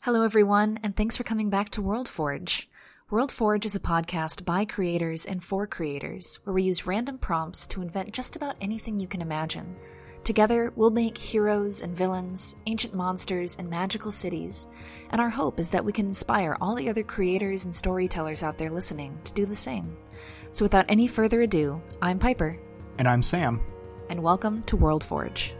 Hello, everyone, and thanks for coming back to WorldForge. WorldForge is a podcast by creators and for creators, where we use random prompts to invent just about anything you can imagine. Together, we'll make heroes and villains, ancient monsters, and magical cities, and our hope is that we can inspire all the other creators and storytellers out there listening to do the same. So without any further ado, I'm Piper. And I'm Sam. And welcome to WorldForge.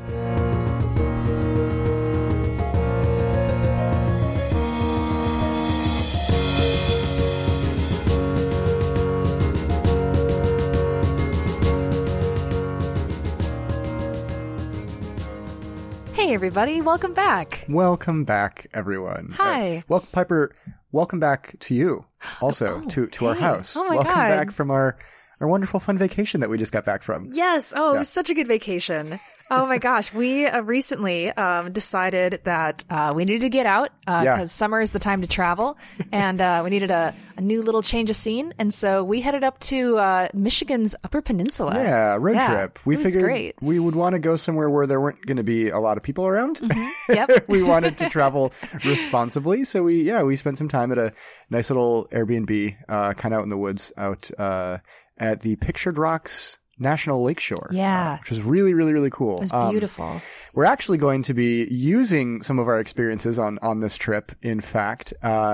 Hey everybody, welcome back. Welcome back, everyone. Hi. Well, Piper, welcome back to you also, to our house. Oh my welcome God. back from our wonderful fun vacation that we just got back from. Yes. Oh, It was such a good vacation. Oh my gosh. We recently decided that we needed to get out because summer is the time to travel, and we needed a new little change of scene. And so we headed up to Michigan's Upper Peninsula. Yeah, road trip. We figured great. we would want to go somewhere where there weren't going to be a lot of people around. Mm-hmm. Yep. We wanted to travel responsibly. So we spent some time at a nice little Airbnb kind of out in the woods out at the Pictured Rocks National Lakeshore. Yeah. Which was really, really, really cool. It was beautiful. We're actually going to be using some of our experiences on this trip, in fact,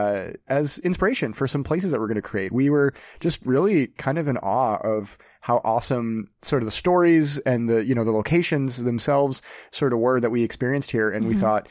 as inspiration for some places that we're going to create. We were just really kind of in awe of how awesome sort of the stories and the locations themselves sort of were that we experienced here. And we thought,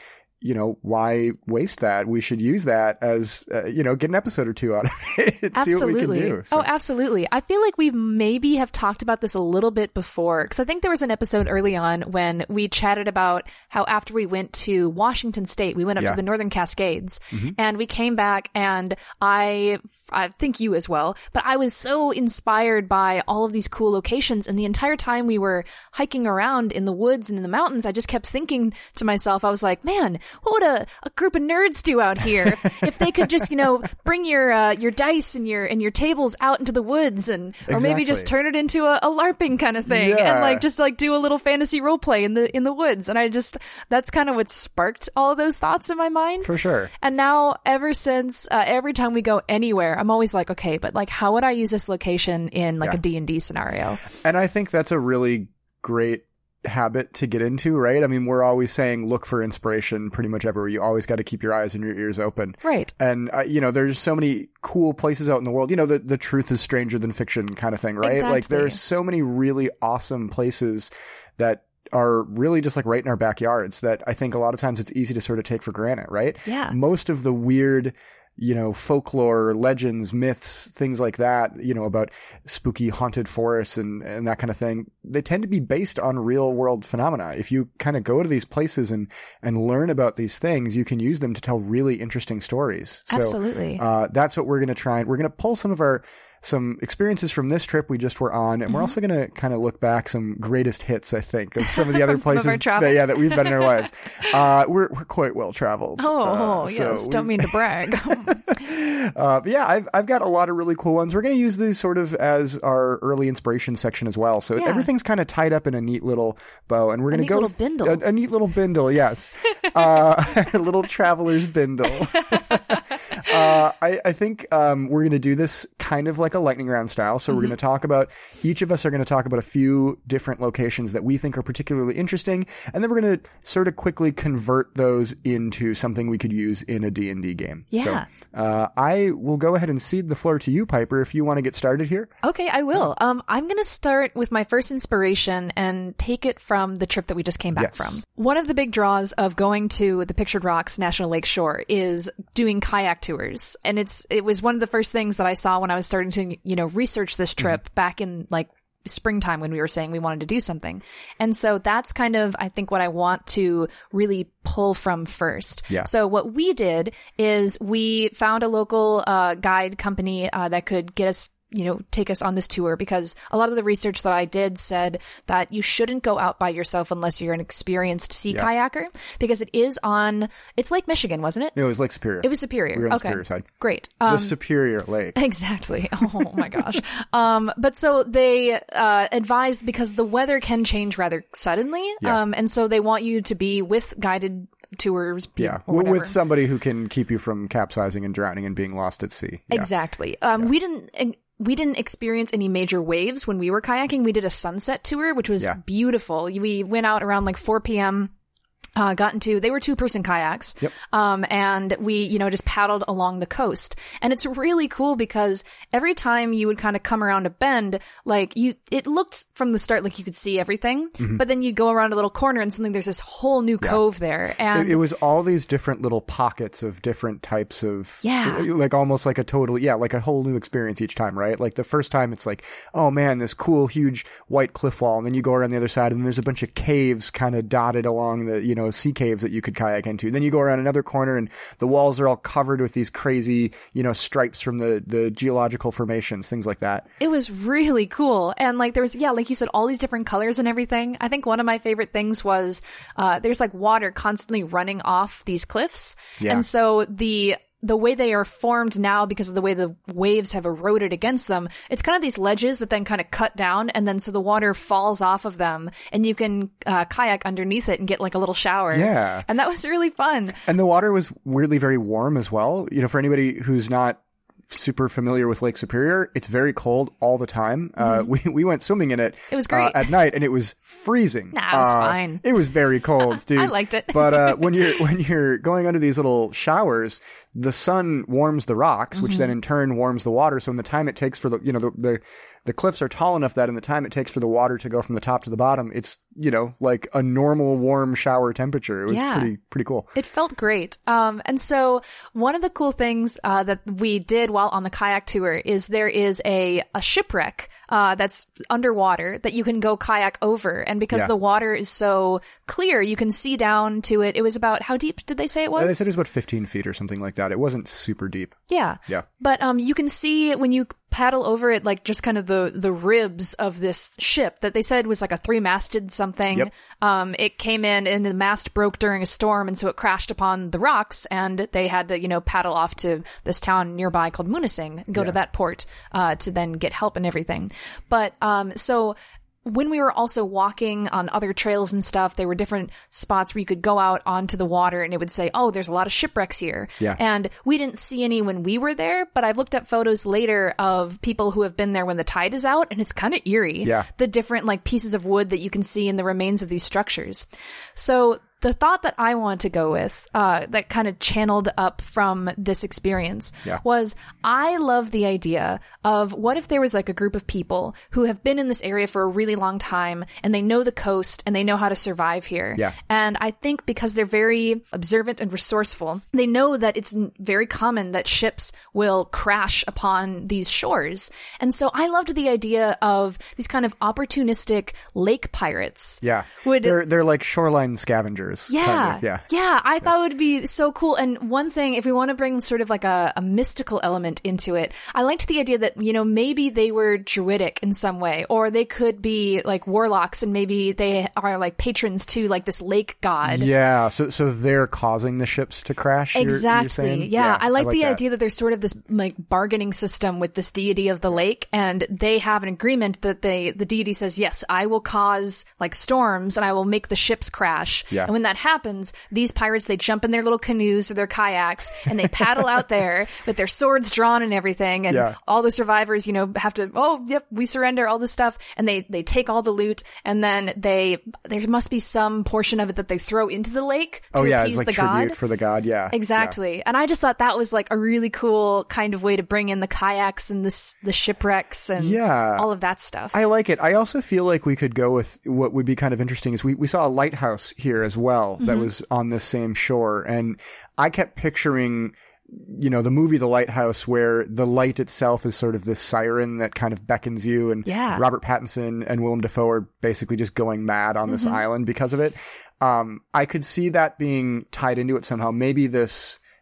why waste that? We should use that as, get an episode or two out of it. Absolutely. See what we can do. So. Oh, absolutely. I feel like we maybe have talked about this a little bit before, because I think there was an episode early on when we chatted about how after we went to Washington State, we went up to the Northern Cascades, and we came back, and I think you as well, but I was so inspired by all of these cool locations, and the entire time we were hiking around in the woods and in the mountains, I just kept thinking to myself, I was like, man, what would a group of nerds do out here if they could just, bring your dice and your tables out into the woods or maybe just turn it into a LARPing kind of thing and just do a little fantasy role play in the woods. And that's kind of what sparked all of those thoughts in my mind. For sure. And now ever since, every time we go anywhere, I'm always like, okay, but how would I use this location in a D&D scenario? And I think that's a really great habit to get into, right? I mean, we're always saying look for inspiration pretty much everywhere. You always got to keep your eyes and your ears open. Right. And, there's so many cool places out in the world. The truth is stranger than fiction kind of thing, right? Exactly. Like there's so many really awesome places that are really just right in our backyards that I think a lot of times it's easy to sort of take for granted, right? Yeah. Most of the weird folklore, legends, myths, things like that, about spooky haunted forests and that kind of thing, they tend to be based on real world phenomena. If you kind of go to these places and learn about these things, you can use them to tell really interesting stories. Absolutely. So, that's what we're going to try. We're going to pull some experiences from this trip we just were on, and we're also going to kind of look back some greatest hits, I think, of some of the other places that we've been in our lives. We're quite well traveled. Yes, don't mean to brag. But yeah, I've got a lot of really cool ones. We're going to use these sort of as our early inspiration section as well. So everything's kind of tied up in a neat little bow, and we're going to go a neat little bindle. Yes, a little traveler's bindle. I think we're going to do this kind of like a lightning round style. So we're going to talk about, each of us are going to talk about a few different locations that we think are particularly interesting. And then we're going to sort of quickly convert those into something we could use in a D&D game. Yeah. So I will go ahead and cede the floor to you, Piper, if you want to get started here. Okay, I will. I'm going to start with my first inspiration and take it from the trip that we just came back from. One of the big draws of going to the Pictured Rocks National Lakeshore is doing kayak tours. And it was one of the first things that I saw when I was starting to, research this trip back in springtime when we were saying we wanted to do something. And so that's kind of, I think, what I want to really pull from first. Yeah. So what we did is we found a local guide company that could get us, take us on this tour, because a lot of the research that I did said that you shouldn't go out by yourself unless you're an experienced sea kayaker, because it's Lake Michigan, wasn't it? No, it was Lake Superior. It was Superior. We were on the Superior side. Great. The Superior Lake. Exactly. Oh my gosh. But so they advised, because the weather can change rather suddenly. And so they want you to be with guided tours. Yeah, with somebody who can keep you from capsizing and drowning and being lost at sea. Yeah. Exactly. We didn't experience any major waves when we were kayaking. We did a sunset tour, which was beautiful. We went out around like 4 p.m., they were 2-person kayaks. Yep. And we, just paddled along the coast. And it's really cool because every time you would kind of come around a bend, it looked from the start like you could see everything, but then you'd go around a little corner and suddenly there's this whole new cove there. And it was all these different little pockets of different types of, like almost like like a whole new experience each time, right? Like the first time it's like, oh man, this cool, huge white cliff wall. And then you go around the other side and there's a bunch of caves kind of dotted along the, sea caves that you could kayak into. Then you go around another corner and the walls are all covered with these crazy, stripes from the geological formations, things like that. It was really cool. And like there was, like you said, all these different colors and everything. I think one of my favorite things was there's like water constantly running off these cliffs. Yeah. And so the way they are formed now, because of the way the waves have eroded against them, it's kind of these ledges that then kind of cut down, and then so the water falls off of them, and you can kayak underneath it and get like a little shower. Yeah. And that was really fun. And the water was weirdly very warm as well. For anybody who's not super familiar with Lake Superior, it's very cold all the time. We went swimming in it. It was great at night, and it was freezing. Nah, it was fine. It was very cold, dude. I liked it. But when you're going under these little showers, the sun warms the rocks, which then in turn warms the water. So in the time it takes for the cliffs are tall enough that in the time it takes for the water to go from the top to the bottom, it's, like a normal warm shower temperature. It was pretty cool. It felt great. And so one of the cool things that we did while on the kayak tour is there is a shipwreck that's underwater that you can go kayak over. And because the water is so clear, you can see down to it. It was about, how deep did they say it was? They said it was about 15 feet or something like that. It wasn't super deep. Yeah. Yeah. But you can see when you paddle over it, like just kind of the ribs of this ship that they said was like a 3-masted something. Yep. It came in and the mast broke during a storm, and so it crashed upon the rocks, and they had to, paddle off to this town nearby called Munising and go to that port to then get help and everything. But so when we were also walking on other trails and stuff, there were different spots where you could go out onto the water and it would say, oh, there's a lot of shipwrecks here. Yeah. And we didn't see any when we were there, but I've looked at photos later of people who have been there when the tide is out, and it's kind of eerie. Yeah. The different like pieces of wood that you can see in the remains of these structures. So the thought that I want to go with, that kind of channeled up from this experience was, I love the idea of what if there was like a group of people who have been in this area for a really long time, and they know the coast and they know how to survive here. Yeah. And I think because they're very observant and resourceful, they know that it's very common that ships will crash upon these shores. And so I loved the idea of these kind of opportunistic lake pirates. Yeah. They're like shoreline scavengers. Yeah. Kind of, yeah. I thought it would be so cool. And one thing, if we want to bring sort of like a mystical element into it, I liked the idea that, maybe they were druidic in some way, or they could be like warlocks, and maybe they are like patrons to like this lake god. Yeah. So they're causing the ships to crash. Exactly. You're saying? Yeah. I like the idea that there's sort of this like bargaining system with this deity of the lake, and they have an agreement that the deity says, yes, I will cause like storms and I will make the ships crash. Yeah. And when that happens, these pirates, they jump in their little canoes or their kayaks and they paddle out there with their swords drawn and everything. And all the survivors, have to, we surrender, all this stuff. And they take all the loot, and then there must be some portion of it that they throw into the lake to appease it's like the god. Tribute for the god. Yeah. Exactly. Yeah. And I just thought that was like a really cool kind of way to bring in the kayaks and the shipwrecks and all of that stuff. I like it. I also feel like we could go with what would be kind of interesting is we saw a lighthouse here as well that was on the same shore. And I kept picturing, the movie The Lighthouse, where the light itself is sort of this siren that kind of beckons you. And Robert Pattinson and Willem Dafoe are basically just going mad on this island because of it. I could see that being tied into it somehow. Maybe this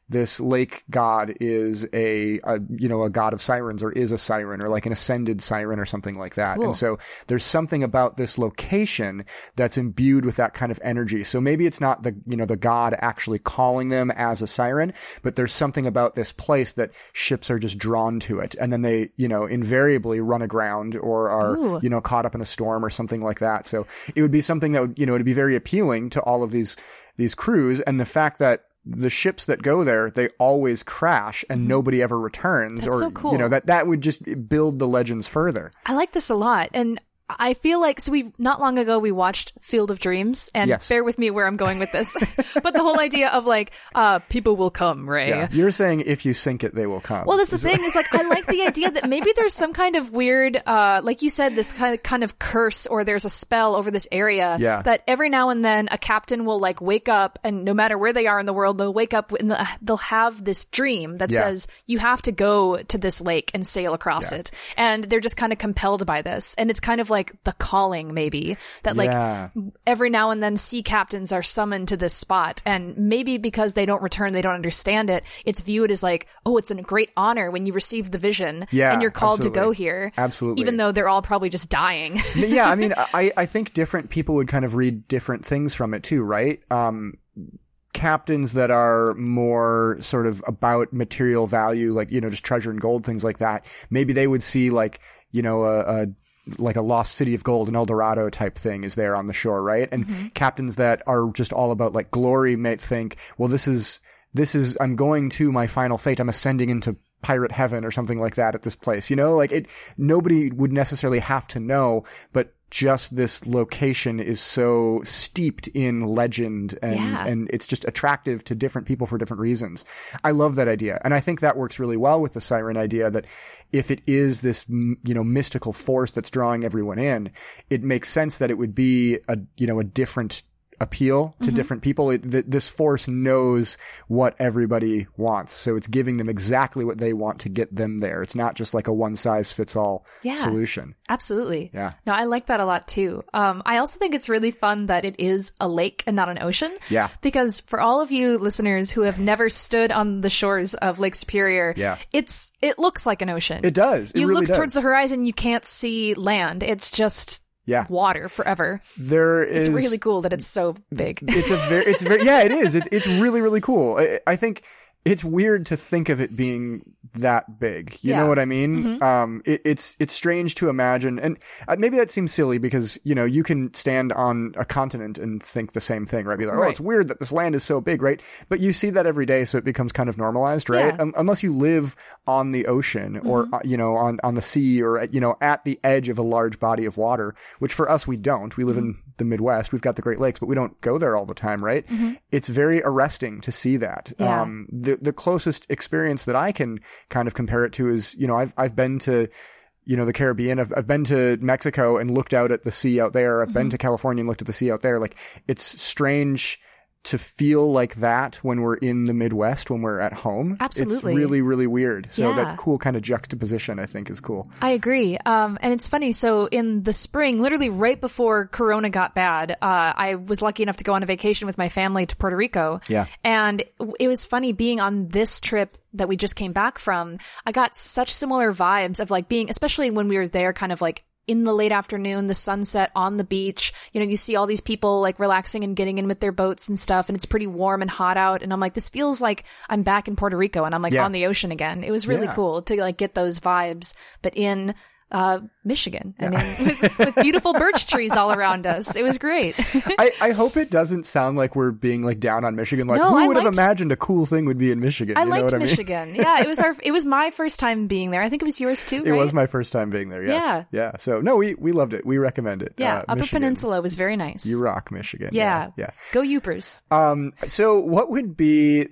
this lake god is a god of sirens, or is a siren, or like an ascended siren or something like that. Cool. And so there's something about this location that's imbued with that kind of energy. So maybe it's not the god actually calling them as a siren, but there's something about this place that ships are just drawn to it. And then they, invariably run aground or are, caught up in a storm or something like that. So it would be something that would, it'd be very appealing to all of these crews. And the fact that the ships that go there, they always crash and nobody ever returns. That's so cool. That would just build the legends further. I like this a lot. And I feel like, so not long ago we watched Field of Dreams, and yes. Bear with me where I'm going with this, but the whole idea of like, people will come, Ray. Yeah. You're saying if you sink it, they will come. Well, that's the thing is like, I like the idea that maybe there's some kind of weird, like you said, this kind of curse, or there's a spell over this area that every now and then a captain will like wake up, and no matter where they are in the world, they'll wake up and they'll have this dream that says, you have to go to this lake and sail across it. And they're just kind of compelled by this. And it's kind of like the calling, maybe, that like every now and then sea captains are summoned to this spot, and maybe because they don't return, they don't understand it, it's viewed as like, oh, it's a great honor when you receive the vision and you're called to go here. Absolutely. Even though they're all probably just dying. Yeah, I mean, I think different people would kind of read different things from it too, right? Captains that are more sort of about material value, like, just treasure and gold, things like that, maybe they would see like, like a lost city of gold, an El Dorado type thing is there on the shore, right? And captains that are just all about like glory might think, well, this is, I'm going to my final fate. I'm ascending into pirate heaven or something like that at this place, nobody would necessarily have to know, but just this location is so steeped in legend and it's just attractive to different people for different reasons. I love that idea. And I think that works really well with the siren idea, that if it is this, mystical force that's drawing everyone in, it makes sense that it would be a different appeal to different people. This force knows what everybody wants, so it's giving them exactly what they want to get them there. It's not just like a one size fits all solution. Absolutely. Yeah. No, I like that a lot too. I also think it's really fun that it is a lake and not an ocean. Yeah. Because for all of you listeners who have never stood on the shores of Lake Superior, it looks like an ocean. It does. It you really look does. towards the horizon, you can't see land. It's just water forever. It's really cool that it's so big. It's very It's really, really cool. I think it's weird to think of it being that big. You know what I mean? It's strange to imagine. And maybe that seems silly because, you can stand on a continent and think the same thing, right? Be like, oh, it's weird that this land is so big, right? But you see that every day, so it becomes kind of normalized, right? Yeah. Unless you live on the ocean or, on the sea or, at the edge of a large body of water, which for us, we don't. We live in the Midwest. We've got the Great Lakes, but we don't go there all the time, right? It's very arresting to see that. Yeah. The closest experience that I can kind of compare it to is, I've been to, the Caribbean. I've been to Mexico and looked out at the sea out there. I've been to California and looked at the sea out there. Like, it's strange to feel like that when we're in the Midwest, when we're at home. Absolutely. It's really, really weird. So that cool kind of juxtaposition, I think, is cool. I agree. And it's funny. So in the spring, literally right before Corona got bad, I was lucky enough to go on a vacation with my family to Puerto Rico. Yeah. And it was funny being on this trip that we just came back from. I got such similar vibes of like being, especially when we were there kind of like in the late afternoon, the sunset on the beach, you see all these people like relaxing and getting in with their boats and stuff. And it's pretty warm and hot out. And I'm like, this feels like I'm back in Puerto Rico and I'm like on the ocean again. It was really cool to like get those vibes, but in Michigan. I mean, with beautiful birch trees all around us. It was great. I hope it doesn't sound like we're being like down on Michigan. Like, no, who would have imagined a cool thing would be in Michigan? I liked Michigan. Yeah, it was my first time being there. I think it was yours too, right? It was my first time being there, yes. Yeah. So, no, we loved it. We recommend it. Yeah, Upper Michigan. Peninsula was very nice. You rock, Michigan. Yeah. Go Yoopers. So what would be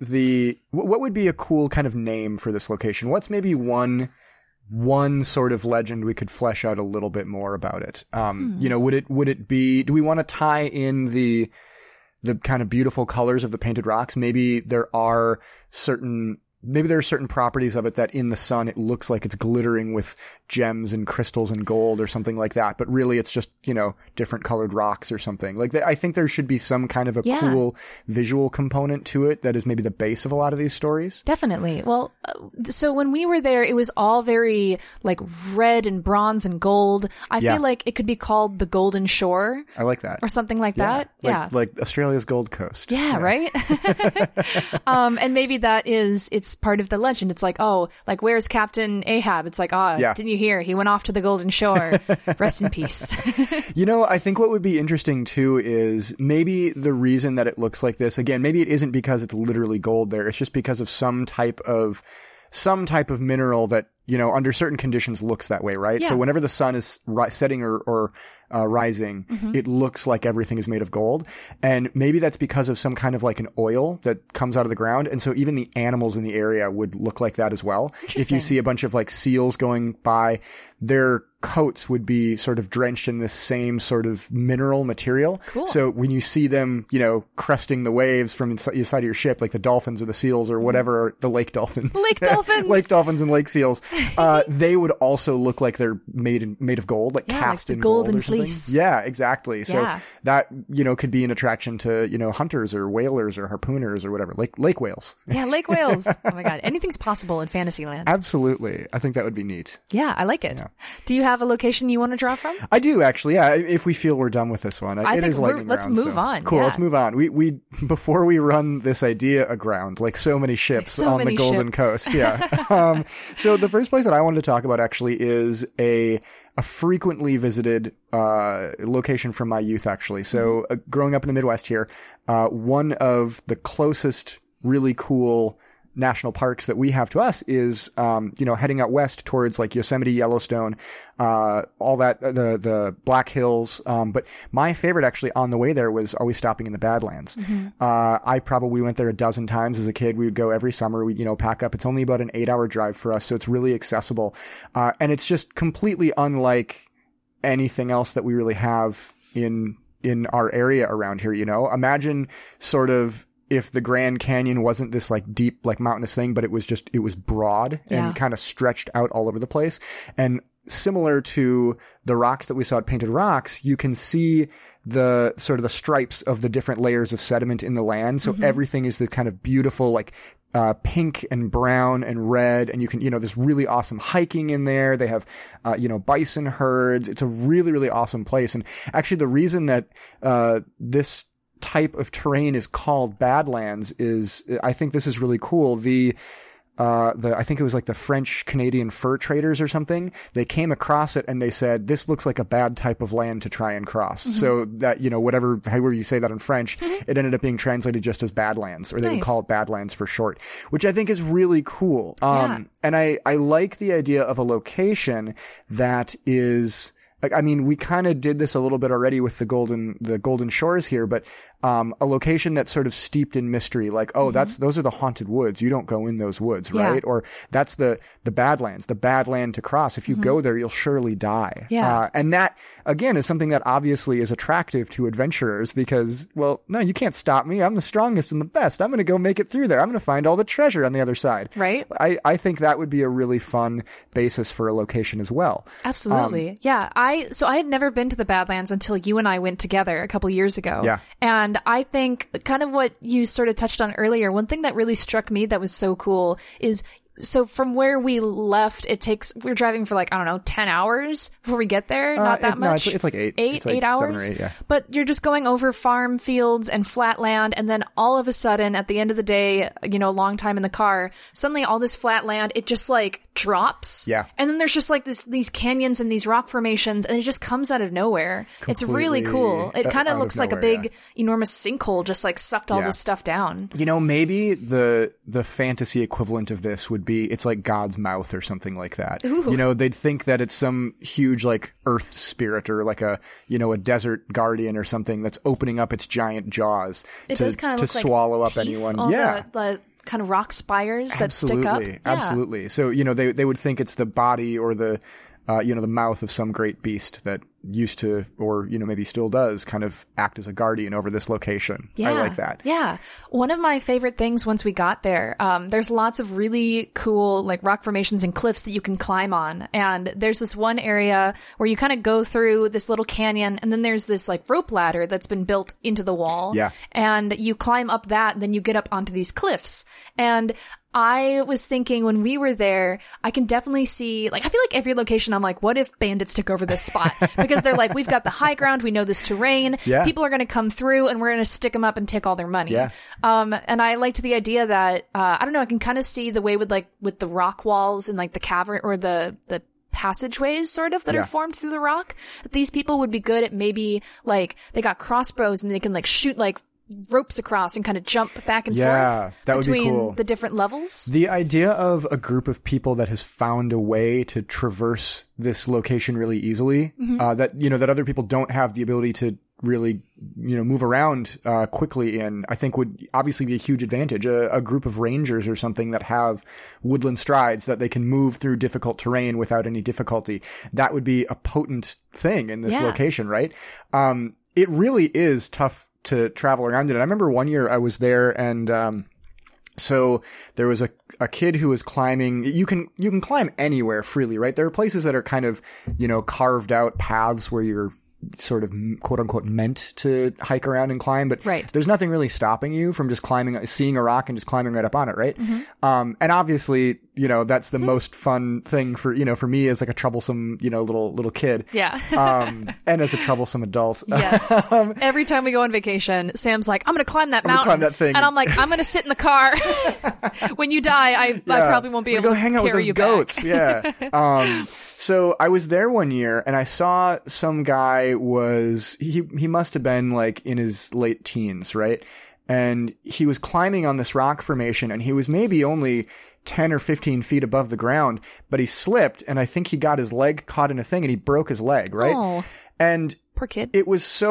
a cool kind of name for this location? What's maybe one sort of legend we could flesh out a little bit more about it? Would it be, do we want to tie in the kind of beautiful colors of the Painted Rocks? Maybe there are certain maybe there are certain properties of it that in the sun it looks like it's glittering with gems and crystals and gold or something like that, but really it's just, different colored rocks or something. Like I think there should be some kind of a cool visual component to it that is maybe the base of a lot of these stories. Definitely. Well, so when we were there, it was all very like red and bronze and gold. I feel like it could be called the Golden Shore. I like that. Or something like that. Like Australia's Gold Coast. Yeah, right? And maybe it's part of the legend. It's like, oh, like where's Captain Ahab? It's like, didn't you hear? He went off to the Golden Shore. Rest in peace. I think what would be interesting too is maybe the reason that it looks like this, again, maybe it isn't because it's literally gold there. It's just because of some type of mineral that, under certain conditions looks that way, right? Yeah. So whenever the sun is setting or rising, it looks like everything is made of gold. And maybe that's because of some kind of like an oil that comes out of the ground. And so even the animals in the area would look like that as well. If you see a bunch of like seals going by, their coats would be sort of drenched in this same sort of mineral material. Cool. So when you see them, cresting the waves from inside of your ship, like the dolphins or the seals or whatever, the lake dolphins. Lake dolphins. Lake dolphins and lake seals. They would also look like they're made of gold, like cast like in gold gold and or something. fleece. Yeah, exactly. So Yeah. that, could be an attraction to, hunters or whalers or harpooners or whatever. Lake whales. Yeah, lake whales. Oh my God. Anything's possible in Fantasyland. Absolutely. I think that would be neat. Yeah, I like it. Yeah. Do you have a location you want to draw from? I do actually. Yeah. If we feel we're done with this one, I it think is lightning let's round, move so. on. Cool. Yeah. Let's move on. We before we run this idea aground, like so many ships on the Golden Coast. Yeah. So the first place that I wanted to talk about actually is a frequently visited location from my youth, actually. So growing up in the Midwest here, one of the closest really cool national parks that we have to us is, heading out west towards like Yosemite, Yellowstone, all that, the Black Hills. But my favorite actually on the way there was always stopping in the Badlands. I probably went there a dozen times as a kid. We would go every summer. We'd, pack up. It's only about an 8-hour drive for us. So it's really accessible. And it's just completely unlike anything else that we really have in our area around here. Imagine sort of, if the Grand Canyon wasn't this like deep, like mountainous thing, but it was broad and kind of stretched out all over the place. And similar to the rocks that we saw at Painted Rocks, you can see the sort of the stripes of the different layers of sediment in the land. So everything is this kind of beautiful, like, pink and brown and red. And you can, there's really awesome hiking in there. They have, bison herds. It's a really, really awesome place. And actually the reason that, this type of terrain is called Badlands is, I think this is really cool. I think it was like the French Canadian fur traders or something. They came across it and they said, this looks like a bad type of land to try and cross. So that, however you say that in French, it ended up being translated just as Badlands, or they would call it Badlands for short, which I think is really cool. And I like the idea of a location that is, like, I mean, we kind of did this a little bit already with the Golden Shores here, but a location that's sort of steeped in mystery, like, oh, those are the haunted woods. You don't go in those woods, right? Or that's the Badlands, the bad land to cross. If you go there, you'll surely die. Yeah. And that, again, is something that obviously is attractive to adventurers because, well, no, you can't stop me. I'm the strongest and the best. I'm going to go make it through there. I'm going to find all the treasure on the other side. Right. I think that would be a really fun basis for a location as well. Absolutely. So I had never been to the Badlands until you and I went together a couple years ago. Yeah. And I think kind of what you sort of touched on earlier, one thing that really struck me that was so cool is, so from where we left, we're driving for 10 hours before we get there. Not that much. No, it's like 8. Eight it's like hours. 7 or 8, yeah. But you're just going over farm fields and flat land. And then all of a sudden at the end of the day, a long time in the car, suddenly all this flat land, it just drops. Yeah. And then there's just these canyons and these rock formations and it just comes out of nowhere. It's really cool. It kind of looks like a big, enormous sinkhole just sucked all this stuff down. Maybe the fantasy equivalent of this would be, it's like God's mouth or something like that. Ooh. They'd think that it's some huge earth spirit or a desert guardian or something that's opening up its giant jaws to swallow up anyone. The kind of rock spires that stick up. Absolutely. So, they would think it's the body or the mouth of some great beast that used to, or, maybe still does, kind of act as a guardian over this location. Yeah. I like that. Yeah. One of my favorite things once we got there, there's lots of really cool like rock formations and cliffs that you can climb on. And there's this one area where you kind of go through this little canyon, and then there's this like rope ladder that's been built into the wall. Yeah. And you climb up that, and then you get up onto these cliffs. And I was thinking when we were there, I can definitely see, like, I feel like every location I'm like, what if bandits took over this spot? Because they're like, we've got the high ground, we know this terrain, people are going to come through and we're going to stick them up and take all their money. Yeah. And I liked the idea that, I don't know, I can kind of see the way with the rock walls and like the cavern or the passageways sort of that are formed through the rock. These people would be good at maybe like, they got crossbows and they can like shoot like ropes across and kind of jump back and forth that between would be cool. The different levels. The idea of a group of people that has found a way to traverse this location really easily, that other people don't have the ability to really, move around quickly in, I think would obviously be a huge advantage. A group of rangers or something that have woodland strides that they can move through difficult terrain without any difficulty. That would be a potent thing in this location, right? It really is tough to travel around it. And I remember one year I was there, and so there was a kid who was climbing. You can climb anywhere freely, right? There are places that are kind of, carved out paths where you're sort of quote unquote meant to hike around and climb, but there's nothing really stopping you from just seeing a rock and just climbing right up on it, right? And obviously, that's the most fun thing for me as like a troublesome, little kid. Yeah. And as a troublesome adult. Yes. Every time we go on vacation, Sam's like, I'm going to climb that mountain. Climb that thing. And I'm like, I'm going to sit in the car. When you die, I probably won't be able to hang out carry with those you goats. back. Yeah. So I was there one year and I saw some guy he must have been like in his late teens, right? And he was climbing on this rock formation, and he was maybe only 10 or 15 feet above the ground, but he slipped, and I think he got his leg caught in a thing and he broke his leg, right? Oh, and poor kid. It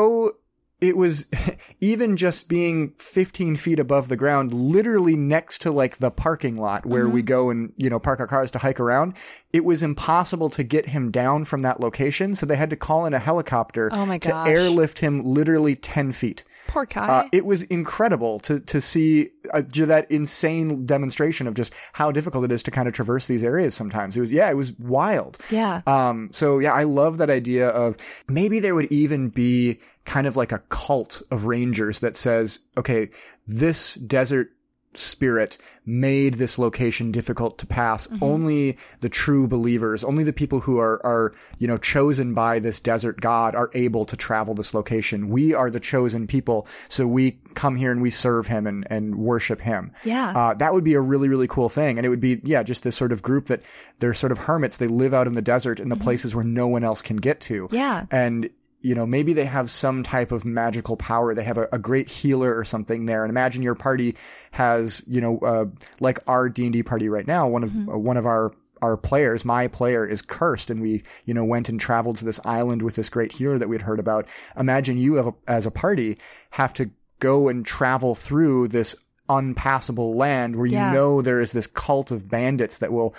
was even just being 15 feet above the ground, literally next to like the parking lot where we go and, park our cars to hike around. It was impossible to get him down from that location. So they had to call in a helicopter to airlift him literally 10 feet. Poor guy. It was incredible to see that insane demonstration of just how difficult it is to kind of traverse these areas sometimes. It was wild. Yeah. I love that idea of maybe there would even be kind of like a cult of rangers that says, okay, this desert spirit made this location difficult to pass. Only the true believers, only the people who are chosen by this desert god are able to travel this location. We are the chosen people, so we come here and we serve him and worship him. Yeah. That would be a really, really cool thing. And it would be, just this sort of group that they're sort of hermits. They live out in the desert in the places where no one else can get to. Yeah. And maybe they have some type of magical power. They have a great healer or something there. And imagine your party has, like our D&D party right now, one of our players, my player, is cursed, and we, went and traveled to this island with this great healer that we'd heard about. Imagine you as a party have to go and travel through this unpassable land where there is this cult of bandits that will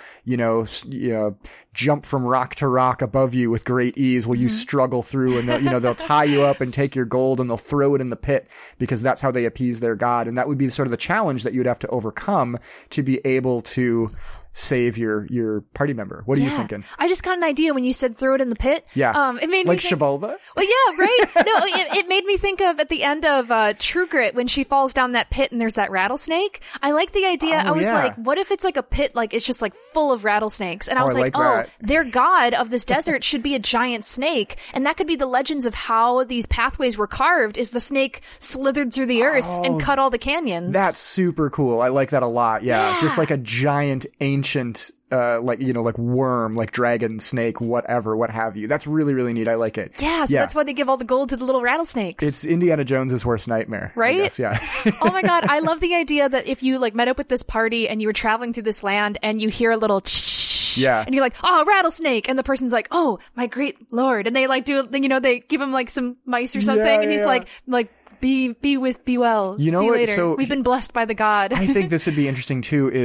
jump from rock to rock above you with great ease while you struggle through, and they'll tie you up and take your gold and they'll throw it in the pit because that's how they appease their god. And that would be sort of the challenge that you would have to overcome to be able to save your party member. What are you thinking? I just got an idea when you said throw it in the pit. Yeah. It made like me think, Shivalva? Well, yeah, right? No, it made me think of at the end of True Grit when she falls down that pit and there's that rattlesnake. I like the idea. I was like, what if it's like a pit, like it's just like full of rattlesnakes? And I was like, their god of this desert should be a giant snake. And that could be the legends of how these pathways were carved, is the snake slithered through the earth and cut all the canyons. That's super cool. I like that a lot. Yeah. Just like a giant ancient like worm, like dragon, snake, whatever, what have you. That's really, really neat. I like it. Yeah, so that's why they give all the gold to the little rattlesnakes. It's Indiana Jones's worst nightmare. Right? I guess, yeah. Oh my god, I love the idea that if you like met up with this party and you were traveling through this land and you hear a little and you're like, oh, rattlesnake, and the person's like, oh, my great lord, and they like do, they give him like some mice or something, and he's like be well. You know See you what? later. So we've been blessed by the god. I think this would be interesting too, is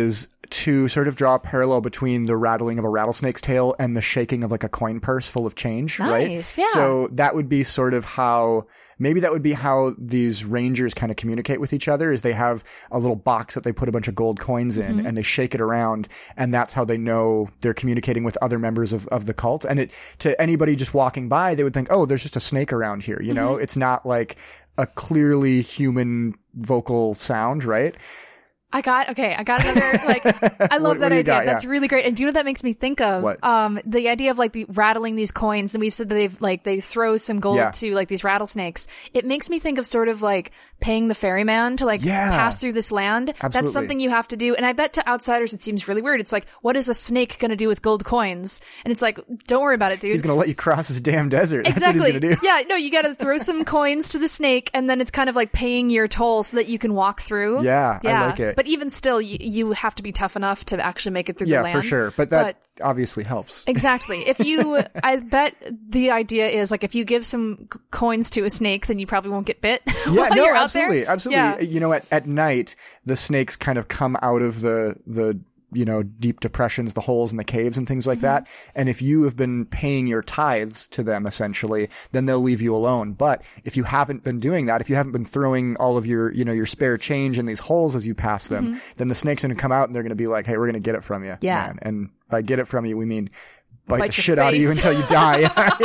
to sort of draw a parallel between the rattling of a rattlesnake's tail and the shaking of like a coin purse full of change, right? Nice, yeah. So that would be sort of how these rangers kind of communicate with each other, is they have a little box that they put a bunch of gold coins in and they shake it around, and that's how they know they're communicating with other members of the cult. And to anybody just walking by, they would think, oh, there's just a snake around here, you know? It's not like a clearly human vocal sound, right? I got another, like, I love that idea. That's really great. And do you know what that makes me think of? What? The idea of like rattling these coins, and we've said that they throw some gold to like these rattlesnakes. It makes me think of sort of like paying the ferryman to like pass through this land. Absolutely. That's something you have to do. And I bet to outsiders it seems really weird. It's like, what is a snake going to do with gold coins? And it's like, don't worry about it, dude. He's going to let you cross this damn desert. Exactly. That's what he's going to do. Yeah, no, you got to throw some coins to the snake, and then it's kind of like paying your toll so that you can walk through. Yeah. I like it. But even still, you have to be tough enough to actually make it through the land. Yeah, for sure. But that obviously helps. Exactly. I bet the idea is like if you give some coins to a snake, then you probably won't get bit. Yeah, you're absolutely. out there. Absolutely. Yeah. You know, at night, the snakes kind of come out of the you know, deep depressions, the holes in the caves and things like that. And if you have been paying your tithes to them, essentially, then they'll leave you alone. But if you haven't been doing that, if you haven't been throwing all of your, you know, your spare change in these holes as you pass them, then the snake's going to come out and they're going to be like, hey, we're going to get it from you. Yeah. Man. And by get it from you, we mean bite the shit face out of you until you die.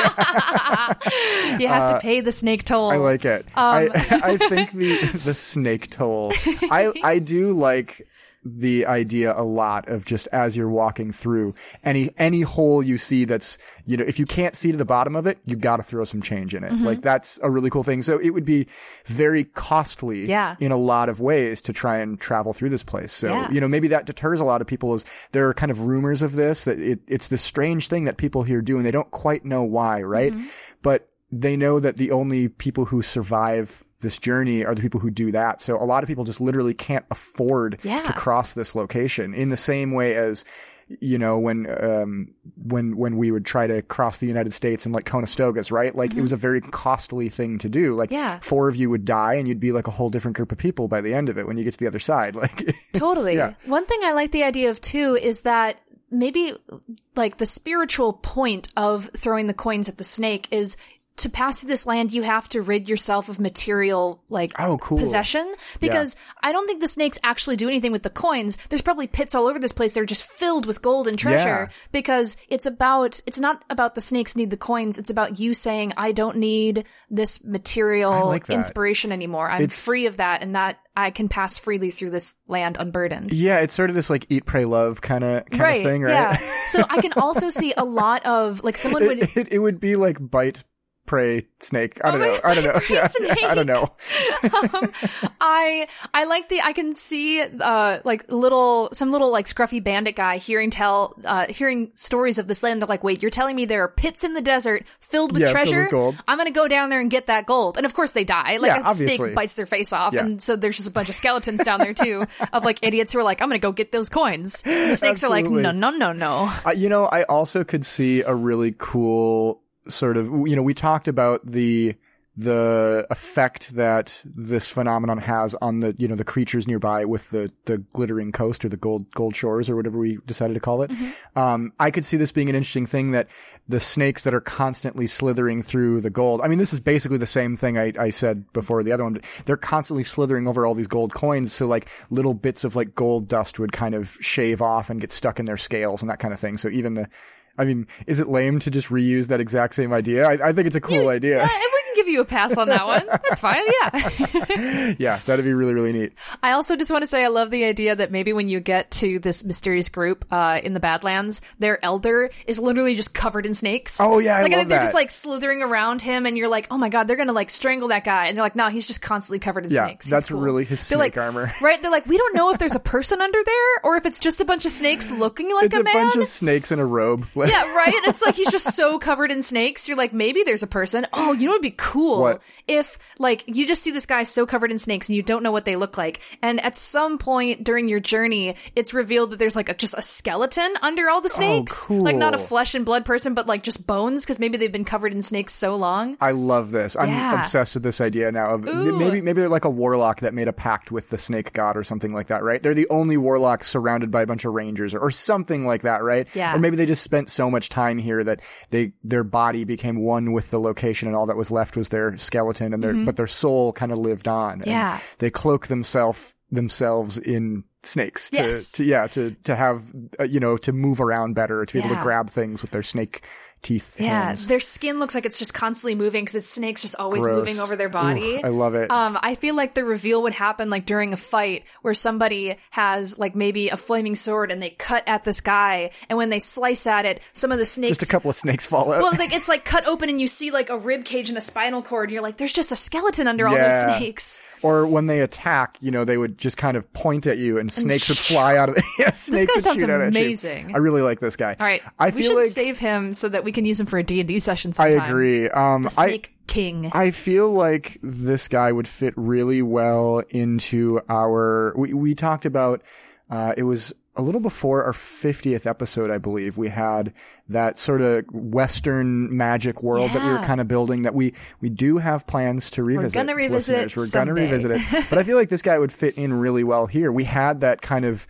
You have to pay the snake toll. I like it. I think the snake toll. I do like the idea a lot of just as you're walking through any hole you see that's, you know, if you can't see to the bottom of it, you got to throw some change in it. Like that's a really cool thing. So it would be very costly in a lot of ways to try and travel through this place. So, you know, maybe that deters a lot of people. Is there are kind of rumors of this, that it's this strange thing that people here do and they don't quite know why, right? But they know that the only people who survive this journey are the people who do that. So a lot of people just literally can't afford to cross this location, in the same way as, you know, when we would try to cross the United States in like Conestogas, right? Like it was a very costly thing to do. Like 4 of you would die and you'd be like a whole different group of people by the end of it when you get to the other side. Like totally. One thing I like the idea of too is that maybe like the spiritual point of throwing the coins at the snake is to pass through this land, you have to rid yourself of material, like, possession. Because I don't think the snakes actually do anything with the coins. There's probably pits all over this place that are just filled with gold and treasure. Because it's not about the snakes need the coins. It's about you saying, I don't need this material inspiration anymore. I'm free of that, and that I can pass freely through this land unburdened. Yeah, it's sort of this like eat, pray, love kind of thing, right? Yeah. So I can also see a lot of like someone would. It would be like bite, pray, snake. I don't know. Snake. I don't know. I like I can see like some little like scruffy bandit guy hearing stories of this land. They're like, wait, you're telling me there are pits in the desert filled with treasure? Filled with gold. I'm gonna go down there and get that gold. And of course they die. Like a obviously. snake bites their face off, and so there's just a bunch of skeletons down there too of like idiots who are like, I'm gonna go get those coins. And the snakes are like, no. You know, I also could see a really cool sort of, you know, we talked about the effect that this phenomenon has on the, you know, the creatures nearby with the glittering coast or the gold shores or whatever we decided to call it. I could see this being an interesting thing, that the snakes that are constantly slithering through the gold. I mean, this is basically the same thing I said before the other one. They're constantly slithering over all these gold coins. So like little bits of like gold dust would kind of shave off and get stuck in their scales and that kind of thing. So even I mean, is it lame to just reuse that exact same idea? I think it's a cool idea. We can give you a pass on that one. That's fine. Yeah. Yeah, that'd be really, really neat. I also just want to say I love the idea that maybe when you get to this mysterious group in the Badlands, their elder is literally just covered in snakes. Oh yeah, I love they're that. just like slithering around him, and you're like, oh my god, they're gonna like strangle that guy, and they're like, no, he's just constantly covered in snakes. That's cool. Really his snake armor, right? They're like, we don't know if there's a person under there or if it's just a bunch of snakes looking like a man. It's a bunch of snakes in a robe. Yeah, right. And it's like he's just so covered in snakes. You're like, maybe there's a person. Oh, you know what'd be cool? cool What? if, like, you just see this guy so covered in snakes and you don't know what they look like. And at some point during your journey, it's revealed that there's, like, just a skeleton under all the snakes. cool. Like, not a flesh and blood person, but, like, just bones, because maybe they've been covered in snakes so long. I love this. I'm Yeah. obsessed with this idea now of Ooh. maybe they're like a warlock that made a pact with the snake god or something like that, right? They're the only warlock surrounded by a bunch of rangers or something like that, right? Yeah. Or maybe they just spent so much time here that their body became one with the location and all that was left was their skeleton and but their soul kind of lived on. Yeah. And they cloak themselves in snakes Yes. to have, to move around better, to be able to Yeah. grab things with their snake teeth Yeah, hands. their skin looks like it's just constantly moving because it's snakes just always Gross. moving over their body. Ooh, I love it. I feel like the reveal would happen like during a fight where somebody has like maybe a flaming sword and they cut at this guy, and when they slice at it, some of the snakes. Just a couple of snakes fall out. Well, like it's like cut open and you see like a rib cage and a spinal cord, and you're like, there's just a skeleton under all those Yeah. snakes. Or when they attack, they would just kind of point at you and snakes would fly out of it. Yeah, snakes guy would sounds shoot out at you. amazing. I really like this guy. All right, I we feel should like save him so that we can use him for a D&D session I sometime. agree. The Snake King. I feel like this guy would fit really well into our. We talked about. It was a little before our 50th episode, I believe. We had that sort of Western magic world that we were kind of building that we do have plans to revisit. We're gonna revisit it We're going to someday. revisit it. But I feel like this guy would fit in really well here. We had that kind of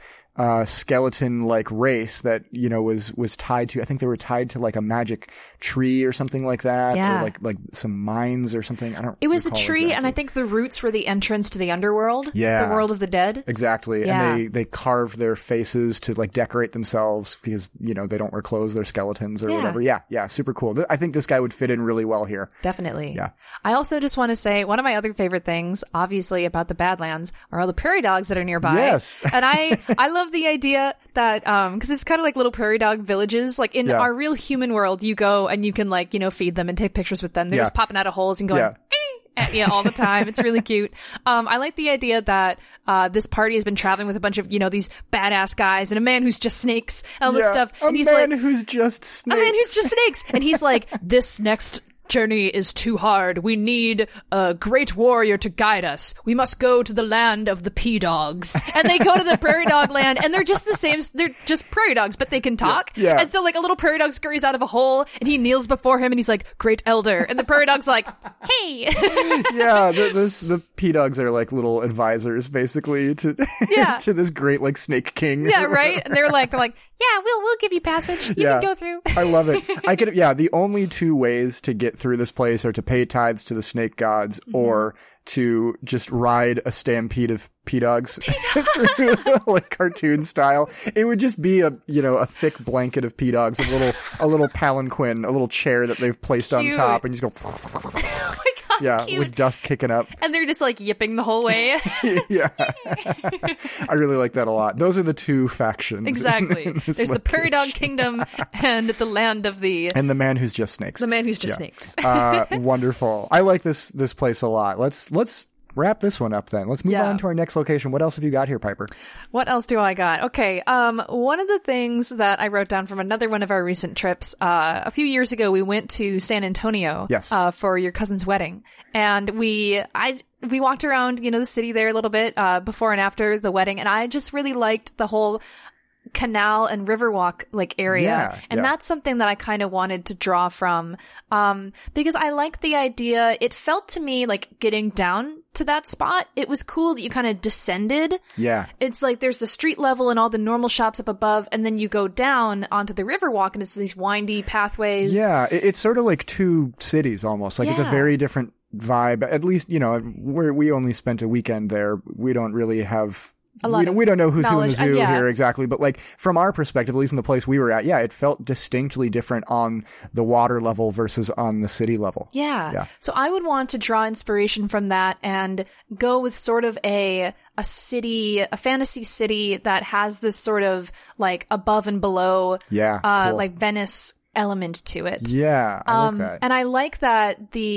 skeleton like race that was tied to, I think they were tied to like a magic tree or something like that. Yeah. Or like some mines or something. It was a recall tree, exactly. and I think the roots were the entrance to the underworld. Yeah. The world of the dead. Exactly. Yeah. And they carved their faces to like decorate themselves because, they don't wear clothes, they're skeletons or Yeah. whatever. Yeah. Super cool. I think this guy would fit in really well here. Definitely. Yeah. I also just want to say one of my other favorite things, obviously, about the Badlands are all the prairie dogs that are nearby. Yes. And I love the idea that, because it's kind of like little prairie dog villages. Like in our real human world, you go and you can like, feed them and take pictures with them. They're just popping out of holes and going, at you all the time. It's really cute. I like the idea that this party has been traveling with a bunch of, these badass guys and a man who's just snakes and all this stuff. And he's like, who's just snakes. a man who's just snakes. And he's like, this next journey is too hard. We need a great warrior to guide us. We must go to the land of the pea dogs. And they go to the prairie dog land, and they're just the same. They're just prairie dogs, but they can talk. Yeah. And so like a little prairie dog scurries out of a hole, and he kneels before him, and he's like, great elder. And the prairie dog's like, hey. Yeah, the P-Dogs are like little advisors basically to to this great like snake king. Yeah, right? And they're like, yeah, we'll give you passage. You can go through. I love it. The only two ways to get through this place are to pay tithes to the snake gods or to just ride a stampede of P-Dogs through like cartoon style. It would just be a thick blanket of P-Dogs, a little palanquin, a little chair that they've placed on Cute. top, and you just go Oh my God, yeah, cute. with dust kicking up. And they're just like yipping the whole way. Yeah. I really like that a lot. Those are the two factions. Exactly. in this There's the prairie dog location. kingdom and the land of the Man Who's Just Snakes. the man who's just snakes. Wonderful. I like this place a lot. Let's wrap this one up then. Let's move on to our next location. What else have you got here, Piper? What else do I got? Okay. One of the things that I wrote down from another one of our recent trips, a few years ago, we went to San Antonio, Yes. For your cousin's wedding. And we walked around, the city there a little bit, before and after the wedding. And I just really liked the whole canal and riverwalk like area. Yeah, and that's something that I kind of wanted to draw from, because I like the idea. It felt to me like getting down to that spot. It was cool that you kind of descended. Yeah. It's like there's the street level and all the normal shops up above, and then you go down onto the riverwalk and it's these windy pathways. Yeah. It's sort of like two cities almost. Like it's a very different vibe. At least, we only spent a weekend there. We don't really have we don't know who's who in the zoo here exactly, but like from our perspective, at least in the place we were at, it felt distinctly different on the water level versus on the city level. Yeah. So I would want to draw inspiration from that and go with sort of a fantasy city that has this sort of like above and below, cool. like Venice element to it. Yeah, I like that. And I like that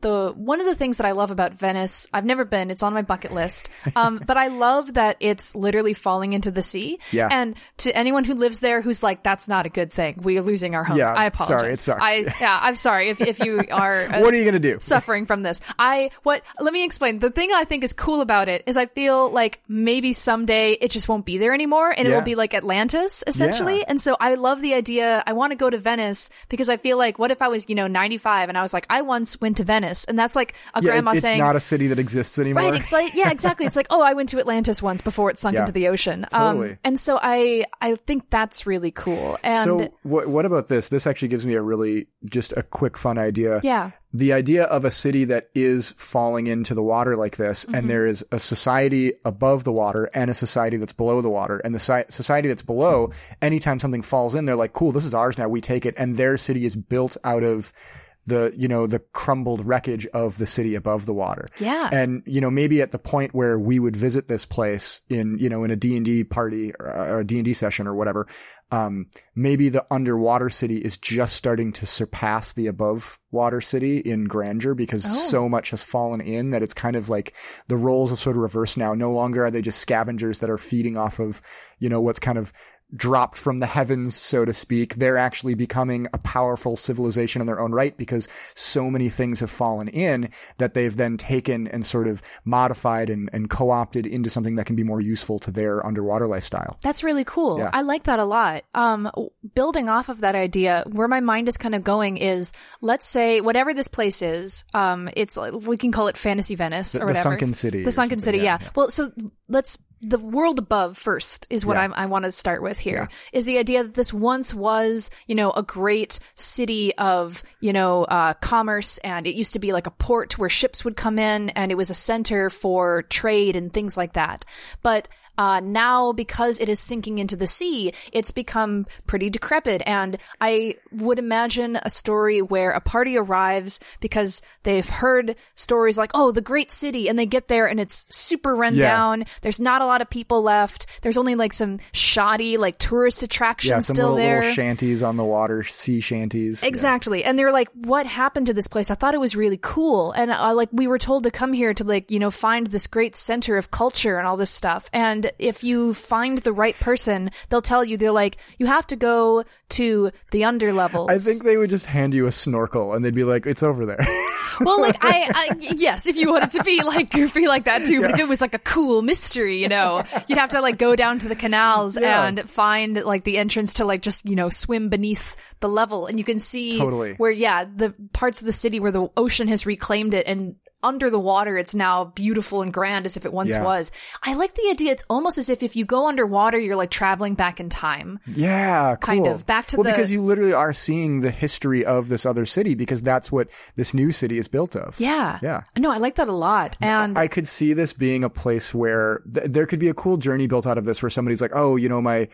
one of the things that I love about Venice, I've never been, it's on my bucket list. But I love that it's literally falling into the sea. Yeah. And to anyone who lives there who's like, that's not a good thing. We are losing our homes. Yeah, I apologize. sorry, it sucks. I'm sorry if you are what are you going to do? Suffering from this. Let me explain. The thing I think is cool about it is I feel like maybe someday it just won't be there anymore and it will be like Atlantis essentially. Yeah. And so I love the idea. I want to go to Venice because I feel like what if I was, 95 and I was like, I once went to Venice. And that's like a grandma saying... It's not a city that exists anymore. Right, it's like, yeah, exactly. It's like, oh, I went to Atlantis once before it sunk into the ocean. Totally. And so I think that's really cool. And so what about this? This actually gives me just a quick fun idea. Yeah. The idea of a city that is falling into the water like this, and there is a society above the water and a society that's below the water. And the society that's below, anytime something falls in, they're like, cool, this is ours now, we take it. And their city is built out of the crumbled wreckage of the city above the water. Yeah. And, maybe at the point where we would visit this place in a D&D party or a D&D session or whatever, maybe the underwater city is just starting to surpass the above water city in grandeur because so much has fallen in that it's kind of like the roles are sort of reversed now. No longer are they just scavengers that are feeding off of, what's kind of dropped from the heavens, so to speak. They're actually becoming a powerful civilization in their own right because so many things have fallen in that they've then taken and sort of modified and co-opted into something that can be more useful to their underwater lifestyle. That's really cool. Yeah. I like that a lot. Building off of that idea, where my mind is kind of going is, let's say whatever this place is, we can call it Fantasy Venice or whatever. The Sunken City. The Sunken City, yeah. Well, so the world above first is what I want to start with here, is the idea that this once was, a great city of, commerce, and it used to be like a port where ships would come in, and it was a center for trade and things like that. But now, because it is sinking into the sea, it's become pretty decrepit. And I would imagine a story where a party arrives because they've heard stories like, oh, the great city, and they get there and it's super run down. There's not a lot of people left. There's only like some shoddy like tourist attractions still there. Little shanties on the water, sea shanties. Exactly. And they're like, what happened to this place? I thought it was really cool. And we were told to come here to find this great center of culture and all this stuff. And if you find the right person, they'll tell you, they're like, you have to go to the underlevels. I think they would just hand you a snorkel and they'd be like, it's over there. Well, yes, if you wanted to be like goofy like that too, but if it was like a cool mystery, you'd have to go down to the canals and find the entrance to just, swim beneath the level. And you can see where, the parts of the city where the ocean has reclaimed it, and under the water, it's now beautiful and grand as if it once was. I like the idea. It's almost as if you go underwater, you're traveling back in time. Yeah, cool. Kind of back to because you literally are seeing the history of this other city because that's what this new city is built of. Yeah. Yeah. No, I like that a lot. And I could see this being a place where there could be a cool journey built out of this where somebody's like, oh,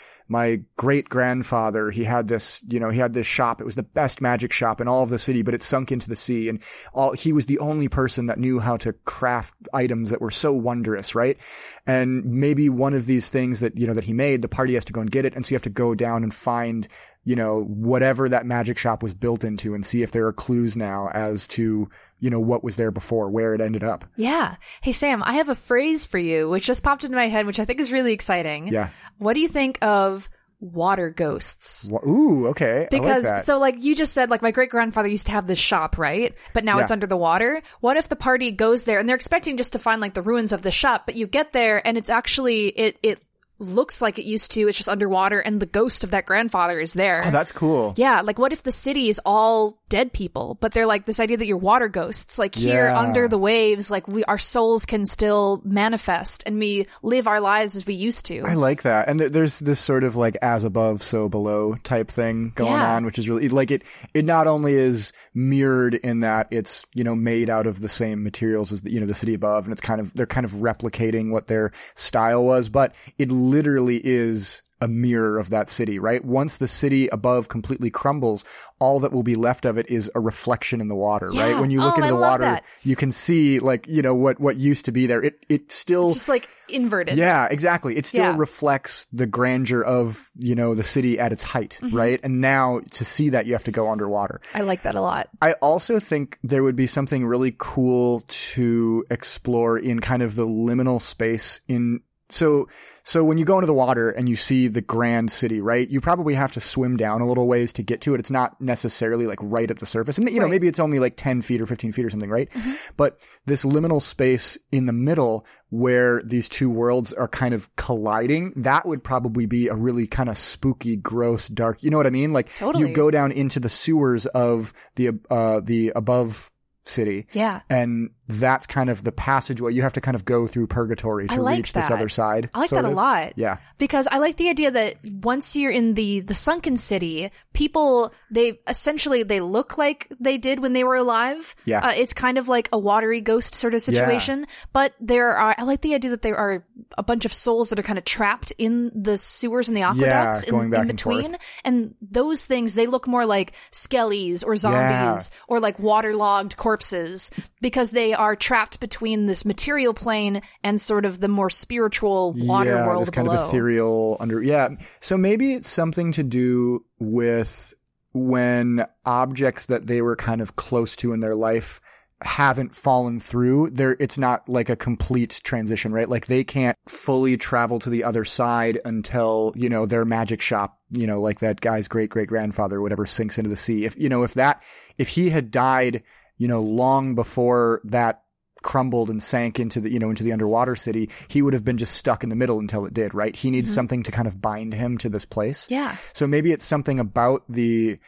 my great grandfather, he had this shop. It was the best magic shop in all of the city, but it sunk into the sea, and he was the only person that knew how to craft items that were so wondrous, right? And maybe one of these things that he made, the party has to go and get it, and so you have to go down and find whatever that magic shop was built into and see if there are clues now as to what was there before, where it ended up. Yeah. Hey, Sam, I have a phrase for you, which just popped into my head, which I think is really exciting. Yeah. What do you think of water ghosts? Ooh, okay. Because, I like that. so you just said, my great-grandfather used to have this shop, right? But now it's under the water. What if the party goes there and they're expecting just to find the ruins of the shop, but you get there and it's actually, it looks like it used to, it's just underwater, and the ghost of that grandfather is there. Oh, that's cool. Yeah, what if the city is all dead people, but they're this idea that you're water ghosts, here under the waves, our souls can still manifest and we live our lives as we used to. I like that. And there's this sort of as above, so below type thing going on, which is really it not only is mirrored in that it's, made out of the same materials as the city above, and they're kind of replicating what their style was, but it literally is a mirror of that city, right? Once the city above completely crumbles, all that will be left of it is a reflection in the water, right? When you look into the water, you can see like, you know, what used to be there. It still... It's just like inverted. Yeah, exactly. It still reflects the grandeur of, you know, the city at its height, right? And now to see that, you have to go underwater. I like that a lot. I also think there would be something really cool to explore in kind of the liminal space in... So when you go into the water and you see the grand city, right, you probably have to swim down a little ways to get to it. It's not necessarily like right at the surface. And, you know, maybe it's only like 10 feet or 15 feet or something, right? But this liminal space in the middle where these two worlds are kind of colliding, that would probably be a really kind of spooky, gross, dark, you know what I mean? Like you go down into the sewers of the above city. Yeah. And that's kind of the passageway. You have to kind of go through purgatory to reach this other side. I like that a lot. Yeah. Because I like the idea that once you're in the sunken city, people, they look like they did when they were alive. Yeah. It's kind of like a watery ghost sort of situation. Yeah. But I like the idea that there are a bunch of souls that are kind of trapped in the sewers and the aqueducts going back in between. And those things, they look more like skellies or zombies or like waterlogged corpses because they are trapped between this material plane and sort of the more spiritual water world this kind below. Of ethereal under. Yeah. So maybe it's something to do with when objects that they were kind of close to in their life haven't fallen through. It's not like a complete transition, right? Like they can't fully travel to the other side until, you know, their magic shop, you know, like that guy's great-great-grandfather or whatever sinks into the sea. If he had died, you know, long before that crumbled and sank into the underwater city, he would have been just stuck in the middle until it did, right? He needs something to kind of bind him to this place. Yeah. So maybe it's something about the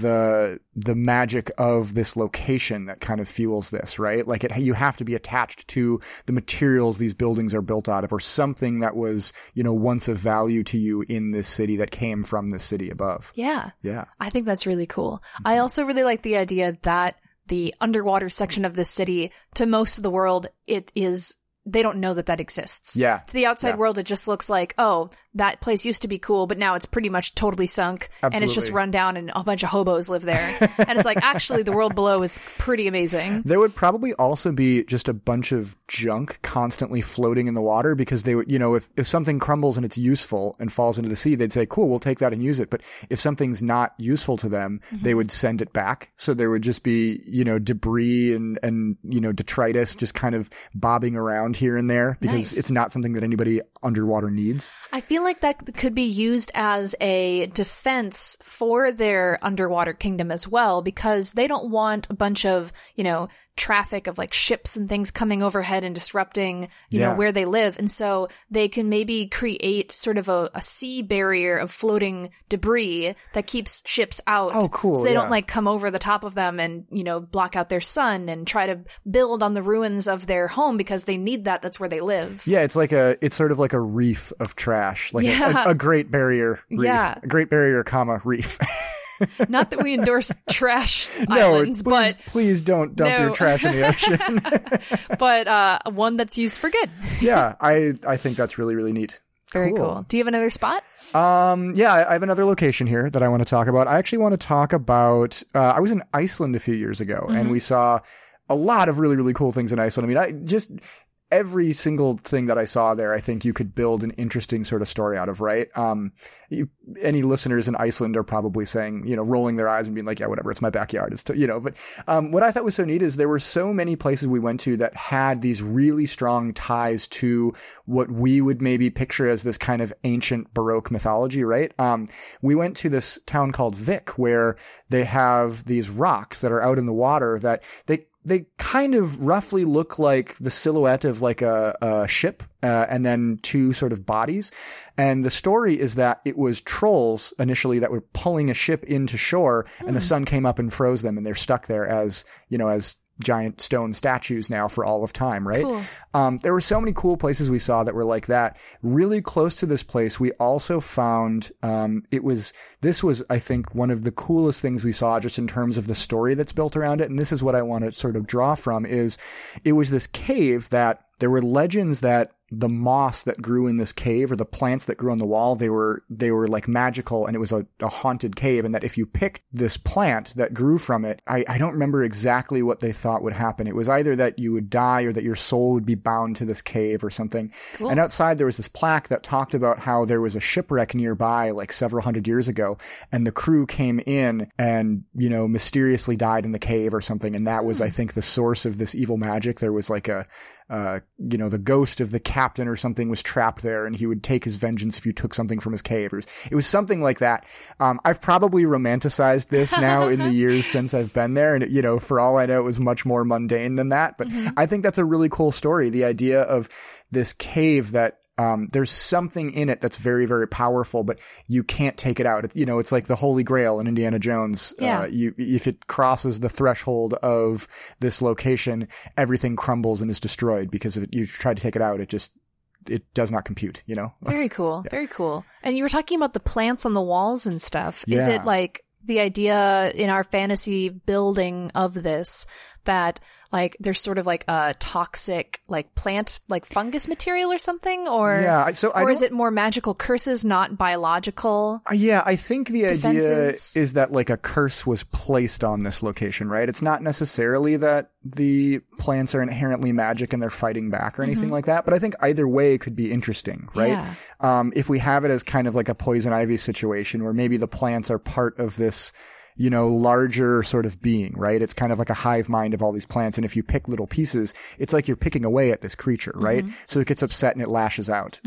magic of this location that kind of fuels this, right? Like you have to be attached to the materials these buildings are built out of, or something that was, you know, once of value to you in this city that came from the city above. Yeah. Yeah. I think that's really cool. I also really like the idea that the underwater section of this city, to most of the world, they don't know that exists. Yeah. To the outside world, it just looks like, oh, that place used to be cool, but now it's pretty much totally sunk. Absolutely. And it's just run down and a bunch of hobos live there. And it's like, actually, the world below is pretty amazing. There would probably also be just a bunch of junk constantly floating in the water because they would, you know, if something crumbles and it's useful and falls into the sea, they'd say, cool, we'll take that and use it. But if something's not useful to them, they would send it back. So there would just be, you know, debris and, you know, detritus just kind of bobbing around here and there because it's not something that anybody underwater needs. I feel like that could be used as a defense for their underwater kingdom as well, because they don't want a bunch of, you know, traffic of like ships and things coming overhead and disrupting, you know, where they live. And so they can maybe create sort of a sea barrier of floating debris that keeps ships out. Oh, cool. So they don't like come over the top of them and, you know, block out their sun and try to build on the ruins of their home because they need that. That's where they live. Yeah. It's sort of like a reef of trash, like a Great Barrier Reef. Yeah. A Great Barrier, reef. Not that we endorse trash islands, but please don't dump your trash in the ocean. But one that's used for good. Yeah, I think that's really, really neat. Very cool. Do you have another spot? Yeah, I have another location here that I want to talk about. I actually want to talk about, I was in Iceland a few years ago and we saw a lot of really, really cool things in Iceland. I mean, every single thing that I saw there, I think you could build an interesting sort of story out of, right? Any listeners in Iceland are probably saying, you know, rolling their eyes and being like, yeah, whatever, it's my backyard. It's, you know, but what I thought was so neat is there were so many places we went to that had these really strong ties to what we would maybe picture as this kind of ancient Baroque mythology, right? We went to this town called Vik where they have these rocks that are out in the water that they kind of roughly look like the silhouette of like a ship, and then two sort of bodies. And the story is that it was trolls initially that were pulling a ship into shore and the sun came up and froze them and they're stuck there as, you know, as giant stone statues now for all of time, right? Cool. There were so many cool places we saw that were like that. Really close to this place, we also found, this was, I think, one of the coolest things we saw just in terms of the story that's built around it. And this is what I want to sort of draw from is it was this cave that there were legends that the moss that grew in this cave or the plants that grew on the wall, they were like magical, and it was a haunted cave. And that if you picked this plant that grew from it, I don't remember exactly what they thought would happen. It was either that you would die or that your soul would be bound to this cave or something. Cool. And outside there was this plaque that talked about how there was a shipwreck nearby like several hundred years ago, and the crew came in and, you know, mysteriously died in the cave or something. And that was, I think, the source of this evil magic. There was like you know, the ghost of the captain or something was trapped there, and he would take his vengeance if you took something from his cave. It was something like that. I've probably romanticized this now in the years since I've been there, and, you know, for all I know, it was much more mundane than that. But I think that's a really cool story. The idea of this cave that there's something in it that's very, very powerful, but you can't take it out. You know, it's like the Holy Grail in Indiana Jones. Yeah. If it crosses the threshold of this location, everything crumbles and is destroyed, because if you try to take it out, it does not compute, you know? Very cool. Yeah. Very cool. And you were talking about the plants on the walls and stuff. Yeah. Is it like the idea in our fantasy building of this that like there's sort of like a toxic like plant like fungus material or something, or yeah, or is it more magical curses, not biological? Yeah, I think the defenses? idea is that like a curse was placed on this location, right? It's not necessarily that the plants are inherently magic and they're fighting back or anything like that, but I think either way could be interesting, right? Yeah. If we have it as kind of like a poison ivy situation where maybe the plants are part of this, you know, larger sort of being, right? It's kind of like a hive mind of all these plants. And if you pick little pieces, it's like you're picking away at this creature, right? So it gets upset and it lashes out.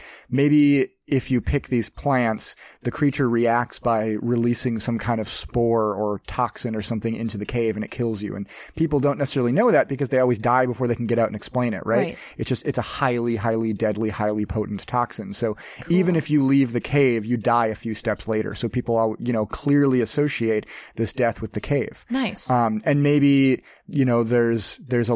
Maybe if you pick these plants, the creature reacts by releasing some kind of spore or toxin or something into the cave, and it kills you. And people don't necessarily know that because they always die before they can get out and explain it, right? It's a highly, highly deadly, highly potent toxin. So even if you leave the cave, you die a few steps later. So people, you know, clearly associate this death with the cave. Nice. And maybe, you know, there's a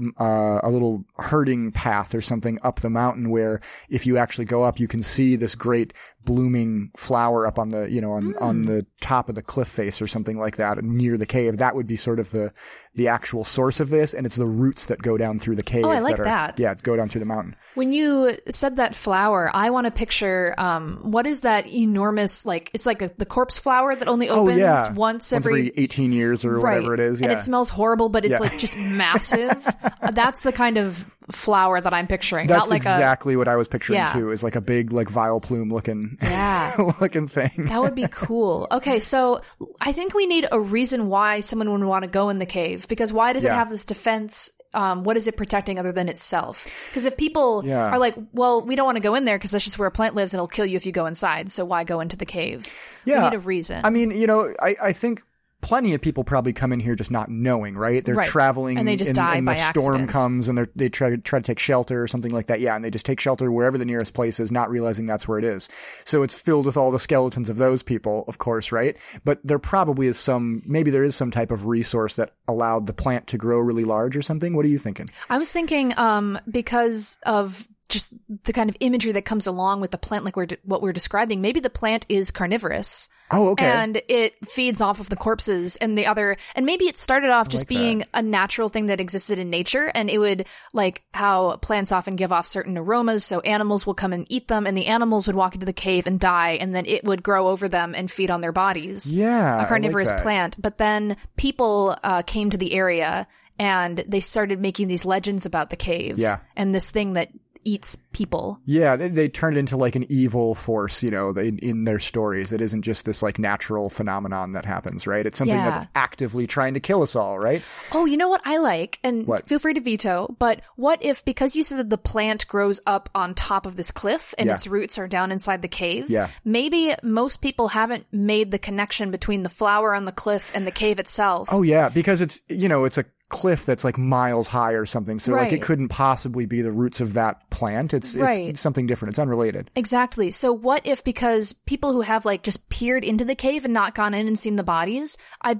little herding path or something up the mountain where if you actually go up, you can see this great blooming flower up on the, you know, on the top of the cliff face or something like that near the cave. That would be sort of the actual source of this. And it's the roots that go down through the cave. Oh, I like that. Yeah, go down through the mountain. When you said that flower, I want to picture, what is that enormous, like, it's like the corpse flower that only opens once every 18 years or whatever it is. Yeah. And it smells horrible, but it's like just massive. That's the kind of flower that I'm picturing. That's not like exactly what I was picturing too, is like a big, like vial plume looking thing. That would be cool. Okay, so I think we need a reason why someone would want to go in the cave, because why does it have this defense? What is it protecting other than itself? Because if people are like, well, we don't want to go in there because that's just where a plant lives and it'll kill you if you go inside, so why go into the cave? Yeah. We need a reason. I mean, you know, I think plenty of people probably come in here just not knowing, right? They're traveling and they just die by accident. The storm comes and they try to take shelter or something like that. Yeah, and they just take shelter wherever the nearest place is, not realizing that's where it is. So it's filled with all the skeletons of those people, of course, right? But there probably is maybe there is some type of resource that allowed the plant to grow really large or something. What are you thinking? I was thinking because of just the kind of imagery that comes along with the plant, like what we're describing, maybe the plant is carnivorous. Oh, okay. And it feeds off of the corpses and and maybe it started off just being a natural thing that existed in nature, and it would, like how plants often give off certain aromas, so animals will come and eat them, and the animals would walk into the cave and die, and then it would grow over them and feed on their bodies. Yeah. A carnivorous plant. But then people came to the area and they started making these legends about the cave. Yeah. And this thing that eats people. Yeah, they turned it into like an evil force, you know, in their stories. It isn't just this like natural phenomenon that happens, right? It's something that's actively trying to kill us all, right? Oh, you know what I like? And feel free to veto, but what if, because you said that the plant grows up on top of this cliff and its roots are down inside the cave, maybe most people haven't made the connection between the flower on the cliff and the cave itself. Oh, yeah, because it's, you know, it's a cliff that's like miles high or something, so like it couldn't possibly be the roots of that plant. It's something different. It's unrelated. Exactly. So what if, because people who have like just peered into the cave and not gone in and seen the bodies,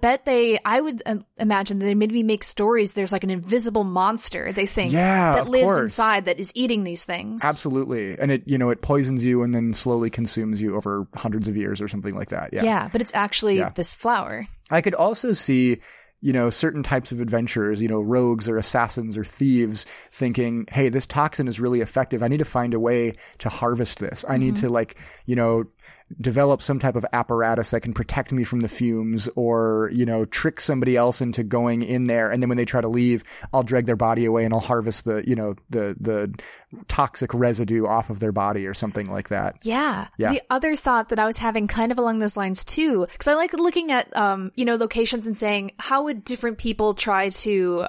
I would imagine that they maybe make stories, there's like an invisible monster they think that lives inside that is eating these things. Absolutely. And it, you know, it poisons you and then slowly consumes you over hundreds of years or something like that. Yeah, but it's actually this flower. I could also see certain types of adventurers, rogues or assassins or thieves thinking, hey, this toxin is really effective. I need to find a way to harvest this. I need to develop some type of apparatus that can protect me from the fumes, or, trick somebody else into going in there. And then when they try to leave, I'll drag their body away and I'll harvest the toxic residue off of their body or something like that. Yeah. The other thought that I was having kind of along those lines too, because I like looking at, locations and saying, how would different people try to,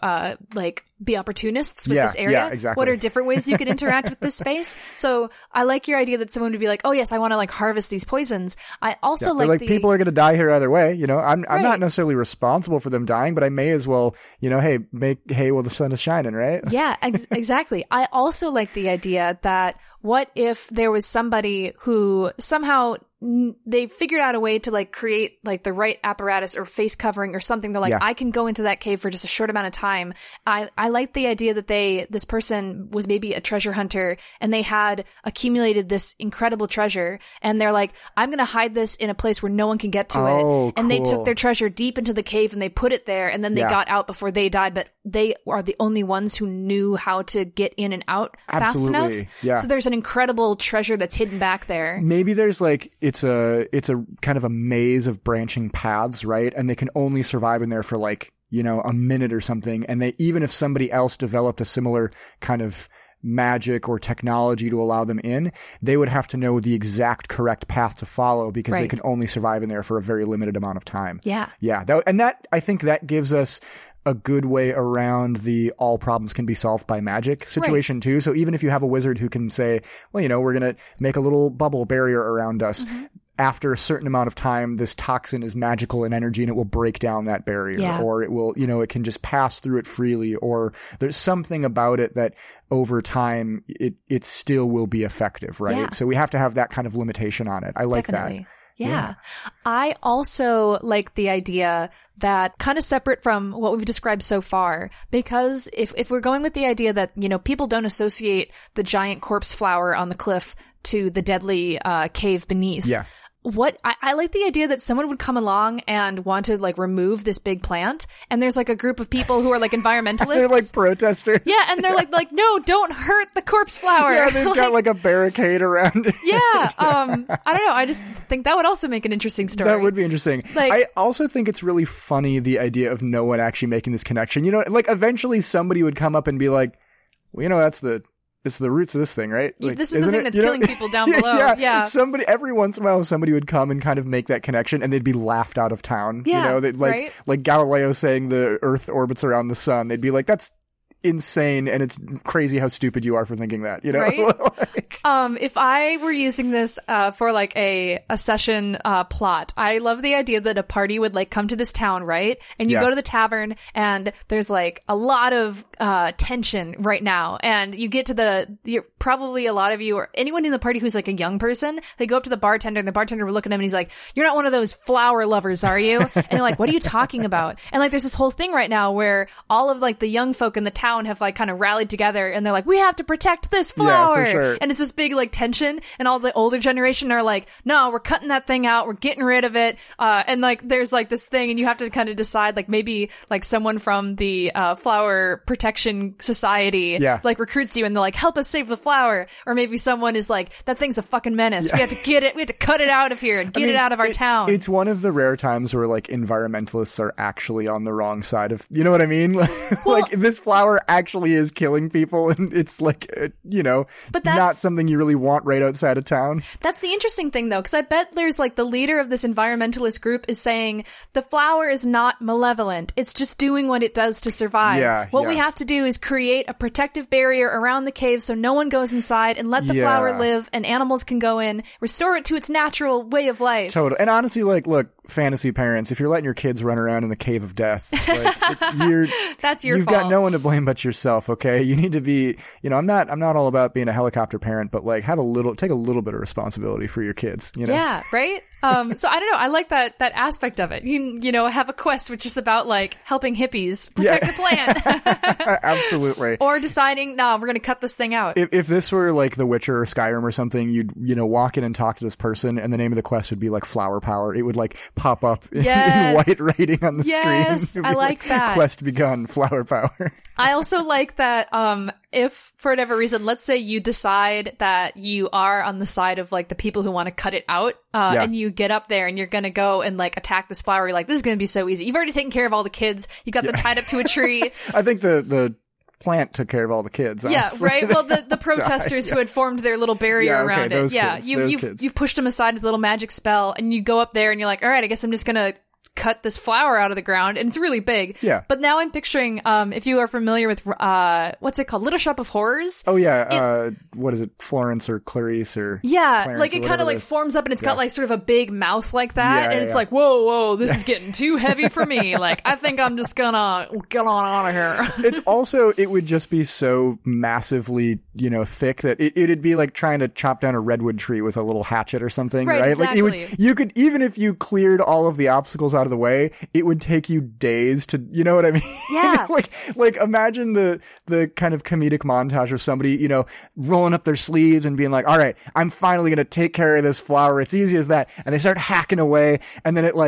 be opportunists with this area? Yeah, exactly. What are different ways you could interact with this space? So I like your idea that someone would be like, oh yes, I want to harvest these poisons. I also people are going to die here either way. I'm not necessarily responsible for them dying, but I may as well, make hay while the sun is shining, right? Yeah, exactly. I also like the idea that what if there was somebody who somehow they figured out a way to create the right apparatus or face covering or something. They're I can go into that cave for just a short amount of time. I like the idea that this person was maybe a treasure hunter and they had accumulated this incredible treasure, and they're like, I'm going to hide this in a place where no one can get to it. And they took their treasure deep into the cave and they put it there, and then they got out before they died, but they are the only ones who knew how to get in and out fast enough. Yeah. So there's an incredible treasure that's hidden back there. Maybe there's it's a kind of a maze of branching paths, right? And they can only survive in there for a minute or something. And even if somebody else developed a similar kind of magic or technology to allow them in, they would have to know the exact correct path to follow, because they can only survive in there for a very limited amount of time. Yeah. Yeah. I think that gives us a good way around the all problems can be solved by magic situation too. So even if you have a wizard who can say, well, we're going to make a little bubble barrier around us. Mm-hmm. After a certain amount of time, this toxin is magical in energy and it will break down that barrier, or it will, it can just pass through it freely, or there's something about it that over time it still will be effective, right? Yeah. So we have to have that kind of limitation on it. I like that. Yeah. I also like the idea that, kind of separate from what we've described so far, because if we're going with the idea that, people don't associate the giant corpse flower on the cliff to the deadly cave beneath. Yeah. I like the idea that someone would come along and want to remove this big plant, and there's a group of people who are environmentalists. They're protesters. Yeah, and they're like, no, don't hurt the corpse flower. Yeah, they've got a barricade around it. Yeah, I don't know. I just think that would also make an interesting story. That would be interesting. I also think it's really funny, the idea of no one actually making this connection. Eventually somebody would come up and be like, well, it's the roots of this thing, right? This is the thing that's killing people down below. Yeah. Every once in a while, somebody would come and kind of make that connection, and they'd be laughed out of town. Yeah. Like Galileo saying the Earth orbits around the sun. They'd be like, that's insane, and it's crazy how stupid you are for thinking that, Right? If I were using this for a session plot, I love the idea that a party would come to this town, right? And you go to the tavern, and there's a lot of tension right now, and you get to probably a lot of you, or anyone in the party who's a young person, they go up to the bartender, and the bartender will look at him and he's like, you're not one of those flower lovers, are you? And they're like, what are you talking about? And there's this whole thing right now where all of the young folk in the town have kind of rallied together, and they're like, we have to protect this flower. Yeah, for sure. And it's this big tension, and all the older generation are like, no, we're cutting that thing out, we're getting rid of it. And there's this thing, and you have to kind of decide maybe someone from the flower protection society recruits you, and they're like, help us save the flower. Or maybe someone is like, that thing's a fucking menace. We have to get it, we have to cut it out of here and get it out of our town. It's one of the rare times where environmentalists are actually on the wrong side of, you know what I mean? This flower actually is killing people, and it's but that's not something you really want right outside of town. That's the interesting thing, though, because I bet there's the leader of this environmentalist group is saying the flower is not malevolent, it's just doing what it does to survive. What we have to do is create a protective barrier around the cave so no one goes inside, and let the flower live, and animals can go in, restore it to its natural way of life. Totally. And honestly, look, fantasy parents, if you're letting your kids run around in the cave of death, that's your you've fault. Got no one to blame but yourself. Okay, you need to be. I'm not all about being a helicopter parent, but take a little bit of responsibility for your kids. Yeah, right. So I don't know. I like that aspect of it. You have a quest which is about helping hippies protect the plant. Absolutely. Or deciding, no, we're going to cut this thing out. If this were The Witcher or Skyrim or something, you'd walk in and talk to this person, and the name of the quest would be flower power. It would pop up in white writing on the screen. I like that. Quest begun, flower power. I also like that if for whatever reason, let's say you decide that you are on the side of like the people who want to cut it out and you get up there and you're going to go and like attack this flower. You're like, this is going to be so easy. You've already taken care of all the kids. You got them tied up to a tree. I think the plant took care of all the kids. Honestly. Yeah, right. Well, the protesters who had formed their little barrier around it. You've pushed them aside with a little magic spell, and you go up there and you're like, all right, I guess I'm just gonna cut this flower out of the ground, and it's really big. Yeah. But now I'm picturing, if you are familiar with, what's it called? Little Shop of Horrors? Oh, yeah. What is it? Florence or Clarice or Clarence, like it kind of like forms up and it's got like sort of a big mouth like that. And it's like, whoa, this is getting too heavy for me. Like, I think I'm just gonna get on out of here. It's also, it would just be so massively, thick that it'd be like trying to chop down a redwood tree with a little hatchet or something, right? Exactly. Like you could, even if you cleared all of the obstacles out of the way, it would take you days to, you know what I mean? Yeah. like imagine the kind of comedic montage of somebody, rolling up their sleeves and being like, all right, I'm finally going to take care of this flower. It's easy as that. And they start hacking away. And then it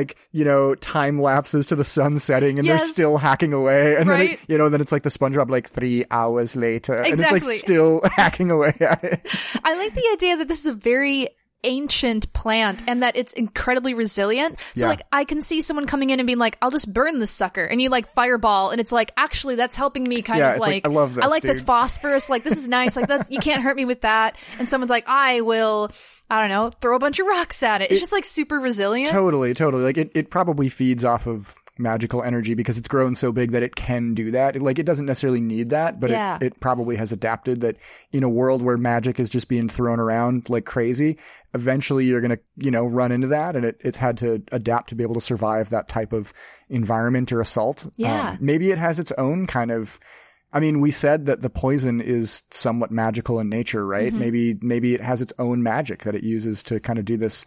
time lapses to the sun setting and they're still hacking away. And then then it's like the SpongeBob, like 3 hours later. Exactly. And it's like still hacking away at it. I like the idea that this is a very ancient plant and that it's incredibly resilient. So I can see someone coming in and being like, I'll just burn this sucker, and you like fireball, and it's like, actually that's helping me kind of like I love this, I like dude. This phosphorus, like this is nice, like that's, you can't hurt me with that. And someone's like, I will, I don't know, throw a bunch of rocks at it. It's just like super resilient. Totally. Like it probably feeds off of magical energy because it's grown so big that it can do that. It doesn't necessarily need that, but it probably has adapted that in a world where magic is just being thrown around like crazy, eventually you're going to, run into that, and it's had to adapt to be able to survive that type of environment or assault. Yeah. Maybe it has its own kind of, we said that the poison is somewhat magical in nature, right? Mm-hmm. Maybe it has its own magic that it uses to kind of do this,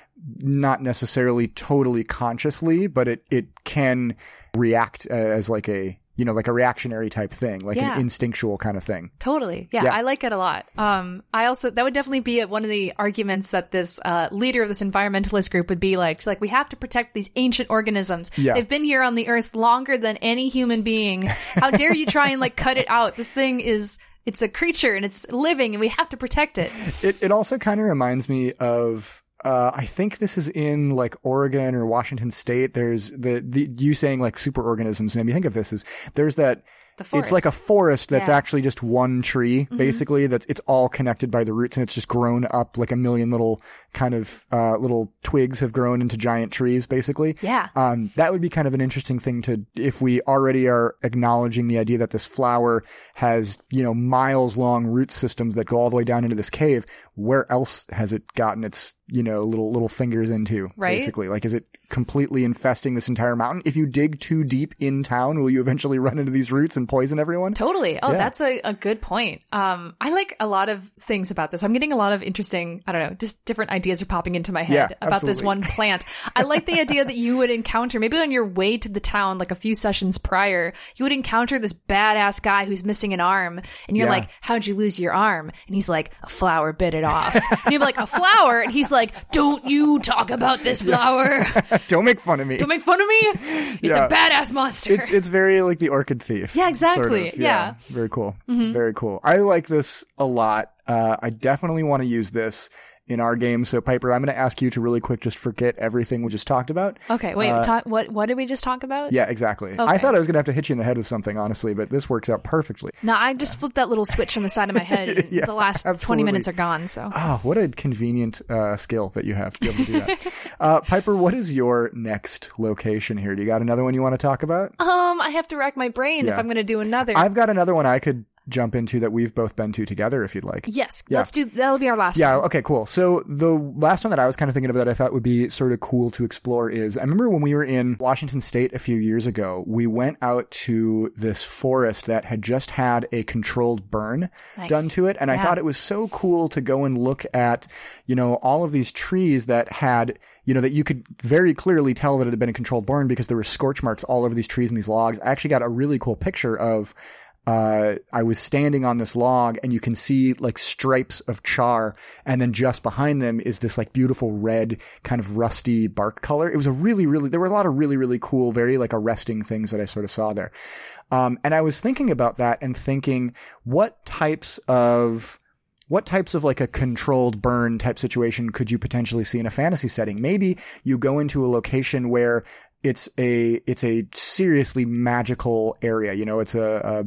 not necessarily totally consciously, but it can react as like a, like a reactionary type thing, like an instinctual kind of thing. Totally. Yeah, I like it a lot. I also, that would definitely be one of the arguments that this leader of this environmentalist group would be like, we have to protect these ancient organisms. Yeah. They've been here on the earth longer than any human being. How dare you try and cut it out? This thing it's a creature and it's living and we have to protect it. It also kind of reminds me of, I think this is in like Oregon or Washington State. There's you saying like superorganisms made me think of this is there's that. It's like a forest that's actually just one tree, basically, it's all connected by the roots, and it's just grown up like a million little kind of little twigs have grown into giant trees, basically. Yeah. That would be kind of an interesting thing if we already are acknowledging the idea that this flower has, miles long root systems that go all the way down into this cave. Where else has it gotten its, little fingers into, basically? Like, is it completely infesting this entire mountain? If you dig too deep in town, will you eventually run into these roots and poison everyone? Totally. Oh, that's a good point. I like a lot of things about this. I'm getting a lot of interesting, I don't know, just different ideas are popping into my head about this one plant. I like the idea that you would encounter, maybe on your way to the town, like a few sessions prior, you would encounter this badass guy who's missing an arm. And you're like, how'd you lose your arm? And he's like, a flower bit it off. And you're like, a flower? And he's like, don't you talk about this flower. Don't make fun of me. Don't make fun of me. It's a badass monster. It's very like the Orchid Thief. Yeah, exactly. Sort of. Yeah. Very cool. Mm-hmm. Very cool. I like this a lot. I definitely want to use this in our game. So Piper, I'm going to ask you to really quick just forget everything we just talked about. Okay, wait, what did we just talk about? Yeah, exactly. Okay. I thought I was going to have to hit you in the head with something, honestly, but this works out perfectly. No, I just flipped that little switch on the side of my head and the last 20 minutes are gone, so. Oh, what a convenient skill that you have to be able to do that. Piper, what is your next location here? Do you got another one you want to talk about? I have to rack my brain if I'm going to do another. I've got another one I could jump into that we've both been to together if you'd like. Yes, that'll be our last one. Yeah, okay, cool. So the last one that I was kind of thinking of that I thought would be sort of cool to explore is, I remember when we were in Washington State a few years ago, we went out to this forest that had just had a controlled burn done to it. And I thought it was so cool to go and look at, all of these trees that had, that you could very clearly tell that it had been a controlled burn because there were scorch marks all over these trees and these logs. I actually got a really cool picture of I was standing on this log and you can see like stripes of char. And then just behind them is this like beautiful red kind of rusty bark color. It was there were a lot of really, really cool, very like arresting things that I sort of saw there. And I was thinking about that and thinking what types of like a controlled burn type situation could you potentially see in a fantasy setting? Maybe you go into a location where it's a seriously magical area. You know, it's a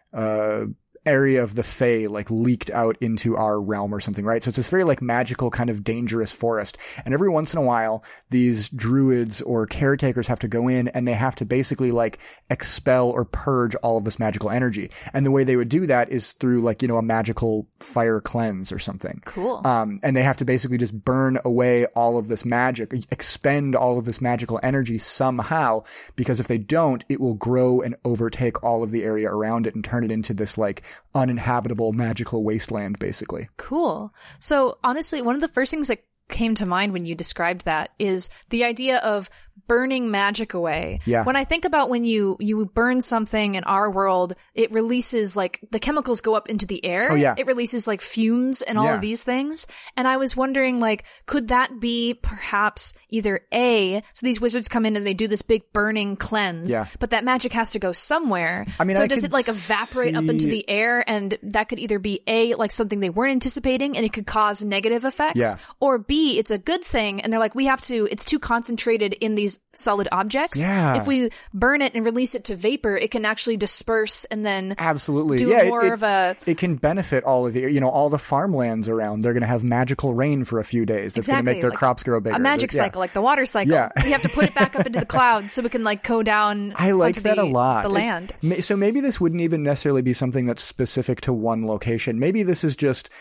area of the Fae like leaked out into our realm or something, right? So it's this very like magical kind of dangerous forest. And every once in a while, these druids or caretakers have to go in and they have to basically like expel or purge all of this magical energy. And the way they would do that is through like, you know, a magical fire cleanse or something. Cool. And they have to basically just burn away all of this magic, expend all of this magical energy somehow, because if they don't, it will grow and overtake all of the area around it and turn it into this like uninhabitable magical wasteland, basically. Cool. So honestly, one of the first things that came to mind when you described that is the idea of burning magic away. Yeah. When I think about when you burn something in our world, it releases like the chemicals go up into the air. Oh, yeah. It releases like fumes and all of these things. And I was wondering like, could that be perhaps either so these wizards come in and they do this big burning cleanse, but that magic has to go somewhere. I mean, so does it like evaporate up into the air, and that could either be like something they weren't anticipating and it could cause negative effects, or B, it's a good thing and they're like, it's too concentrated in these solid objects. Yeah. If we burn it and release it to vapor, it can actually disperse and then absolutely do more of a... It can benefit all of the, you know, all the farmlands around. They're going to have magical rain for a few days. That's going to make their crops grow bigger. A magic cycle, like the water cycle. Yeah. We have to put it back up into the clouds so we can like go down I like that a lot. The land. So maybe this wouldn't even necessarily be something that's specific to one location. Maybe this is just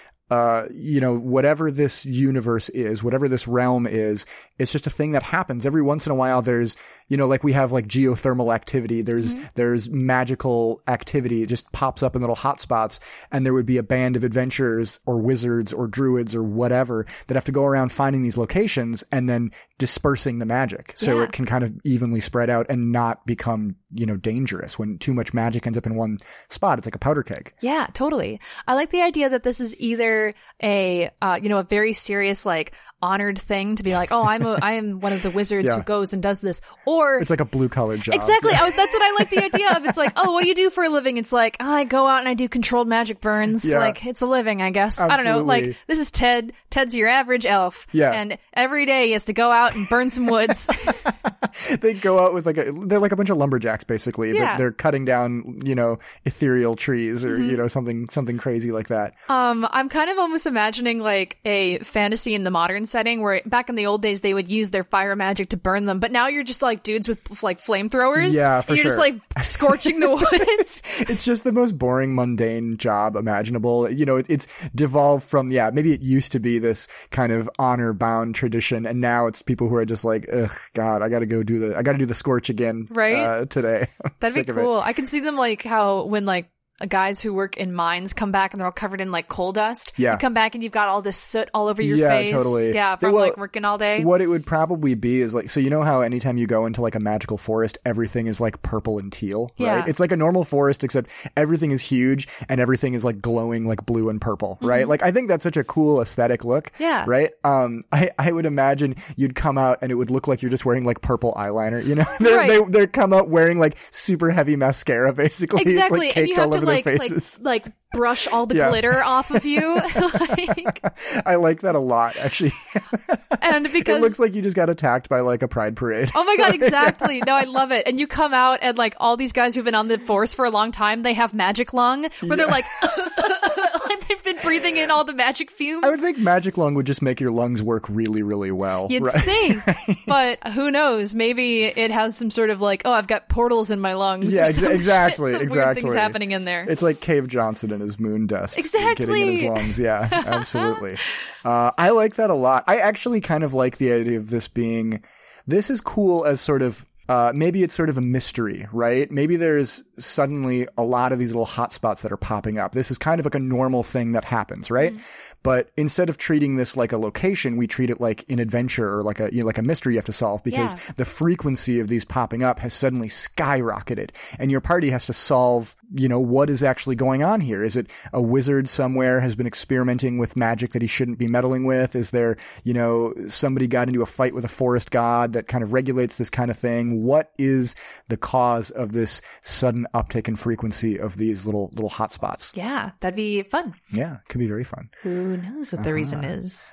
you know, whatever this universe is, whatever this realm is, it's just a thing that happens. Every once in a while there's, you know, like we have like geothermal activity, there's magical activity. It just pops up in little hotspots, and there would be a band of adventurers or wizards or druids or whatever that have to go around finding these locations and then dispersing the magic. So it can kind of evenly spread out and not become, you know, dangerous. When too much magic ends up in one spot, it's like a powder keg. Yeah, totally. I like the idea that this is either a very serious, like, honored thing to be like, oh, I am one of the wizards who goes and does this, or it's like a blue collar job. Exactly. That's what I like the idea of. It's like, oh, what do you do for a living? It's like, oh, I go out and I do controlled magic burns. Like, it's a living, I guess. Absolutely. I don't know. Like, this is Ted. Ted's your average elf. Yeah. And every day he has to go out and burn some woods. They go out with they're like a bunch of lumberjacks, basically. Yeah. They're cutting down, you know, ethereal trees or, you know, something crazy like that. I'm kind of almost imagining like a fantasy in the modern setting where back in the old days they would use their fire magic to burn them, but now you're just like dudes with like flamethrowers. Yeah, for and you're just like scorching the woods. It's just the most boring, mundane job imaginable. You know, it's devolved from, maybe it used to be this kind of honor bound tradition, and now it's people who are just like, ugh, God, I gotta do the scorch again, right? Today. That'd be cool. I can see them like how when like guys who work in mines come back and they're all covered in like coal dust. Yeah. You come back and you've got all this soot all over your face. Totally. Yeah, from like working all day. What it would probably be is like, so you know how anytime you go into like a magical forest, everything is like purple and teal, right? Yeah. It's like a normal forest, except everything is huge and everything is like glowing like blue and purple, right? Like, I think that's such a cool aesthetic look. Yeah. Right? I would imagine you'd come out and it would look like you're just wearing like purple eyeliner, you know? They come out wearing like super heavy mascara, basically. Exactly. It's like caked all over their faces. Like brush all the glitter off of you. I like that a lot, actually. And because it looks like you just got attacked by like a pride parade. Oh my God, exactly. No, I love it. And you come out and like all these guys who've been on the force for a long time, they have magic lung where they're like, like they've been breathing in all the magic fumes. I would think magic lung would just make your lungs work really, really well. You'd right? think. But who knows? Maybe it has some sort of like, oh, I've got portals in my lungs. Yeah, exactly. Some weird things happening in there. It's like Cave Johnson and his moon dust. Exactly. Getting in his lungs. Yeah, absolutely. I like that a lot. I actually kind of like the idea of this is cool as sort of, maybe it's sort of a mystery, right? Maybe there's suddenly a lot of these little hotspots that are popping up. This is kind of like a normal thing that happens, right? Mm-hmm. But instead of treating this like a location, we treat it like an adventure or like a mystery you have to solve, because the frequency of these popping up has suddenly skyrocketed, and your party has to solve what is actually going on here? Is it a wizard somewhere has been experimenting with magic that he shouldn't be meddling with? Is there, somebody got into a fight with a forest god that kind of regulates this kind of thing? What is the cause of this sudden uptick in frequency of these little hotspots? Yeah, that'd be fun. Yeah, it could be very fun. Who knows what the reason is?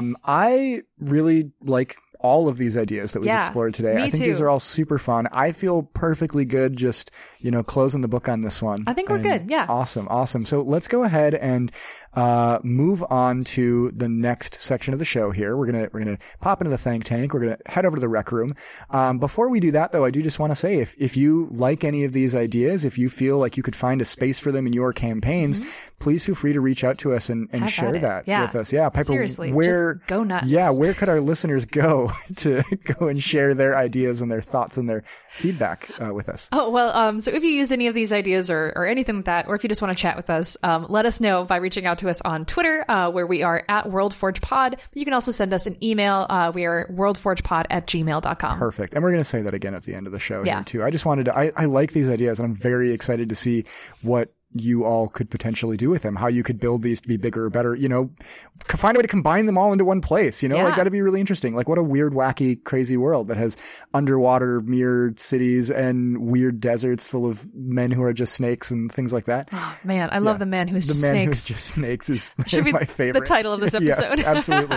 I really like all of these ideas that we've explored today. I think these are all super fun. I feel perfectly good just, closing the book on this one. I think we're good. Yeah. Awesome. So let's go ahead and move on to the next section of the show here. We're gonna pop into the Thank Tank. We're gonna head over to the Rec Room. Before we do that, though, I do just want to say if you like any of these ideas, if you feel like you could find a space for them in your campaigns, please feel free to reach out to us and share that with us. Yeah, Piper, seriously, just go nuts. Yeah, where could our listeners go to go and share their ideas and their thoughts and their feedback with us? Oh, well, so if you use any of these ideas or anything like that, or if you just want to chat with us, let us know by reaching out to us on Twitter, where we are at WorldForgePod. But you can also send us an email. We are worldforgepod@gmail.com. Perfect. And we're going to say that again at the end of the show here too. I just wanted to, I like these ideas, and I'm very excited to see what you all could potentially do with them, how you could build these to be bigger or better, find a way to combine them all into one place, like that'd be really interesting. Like what a weird, wacky, crazy world that has underwater mirrored cities and weird deserts full of men who are just snakes and things like that. Oh man, I love the man who's just snakes. The man who's just snakes is Should be my favorite. The title of this episode. Yes, absolutely.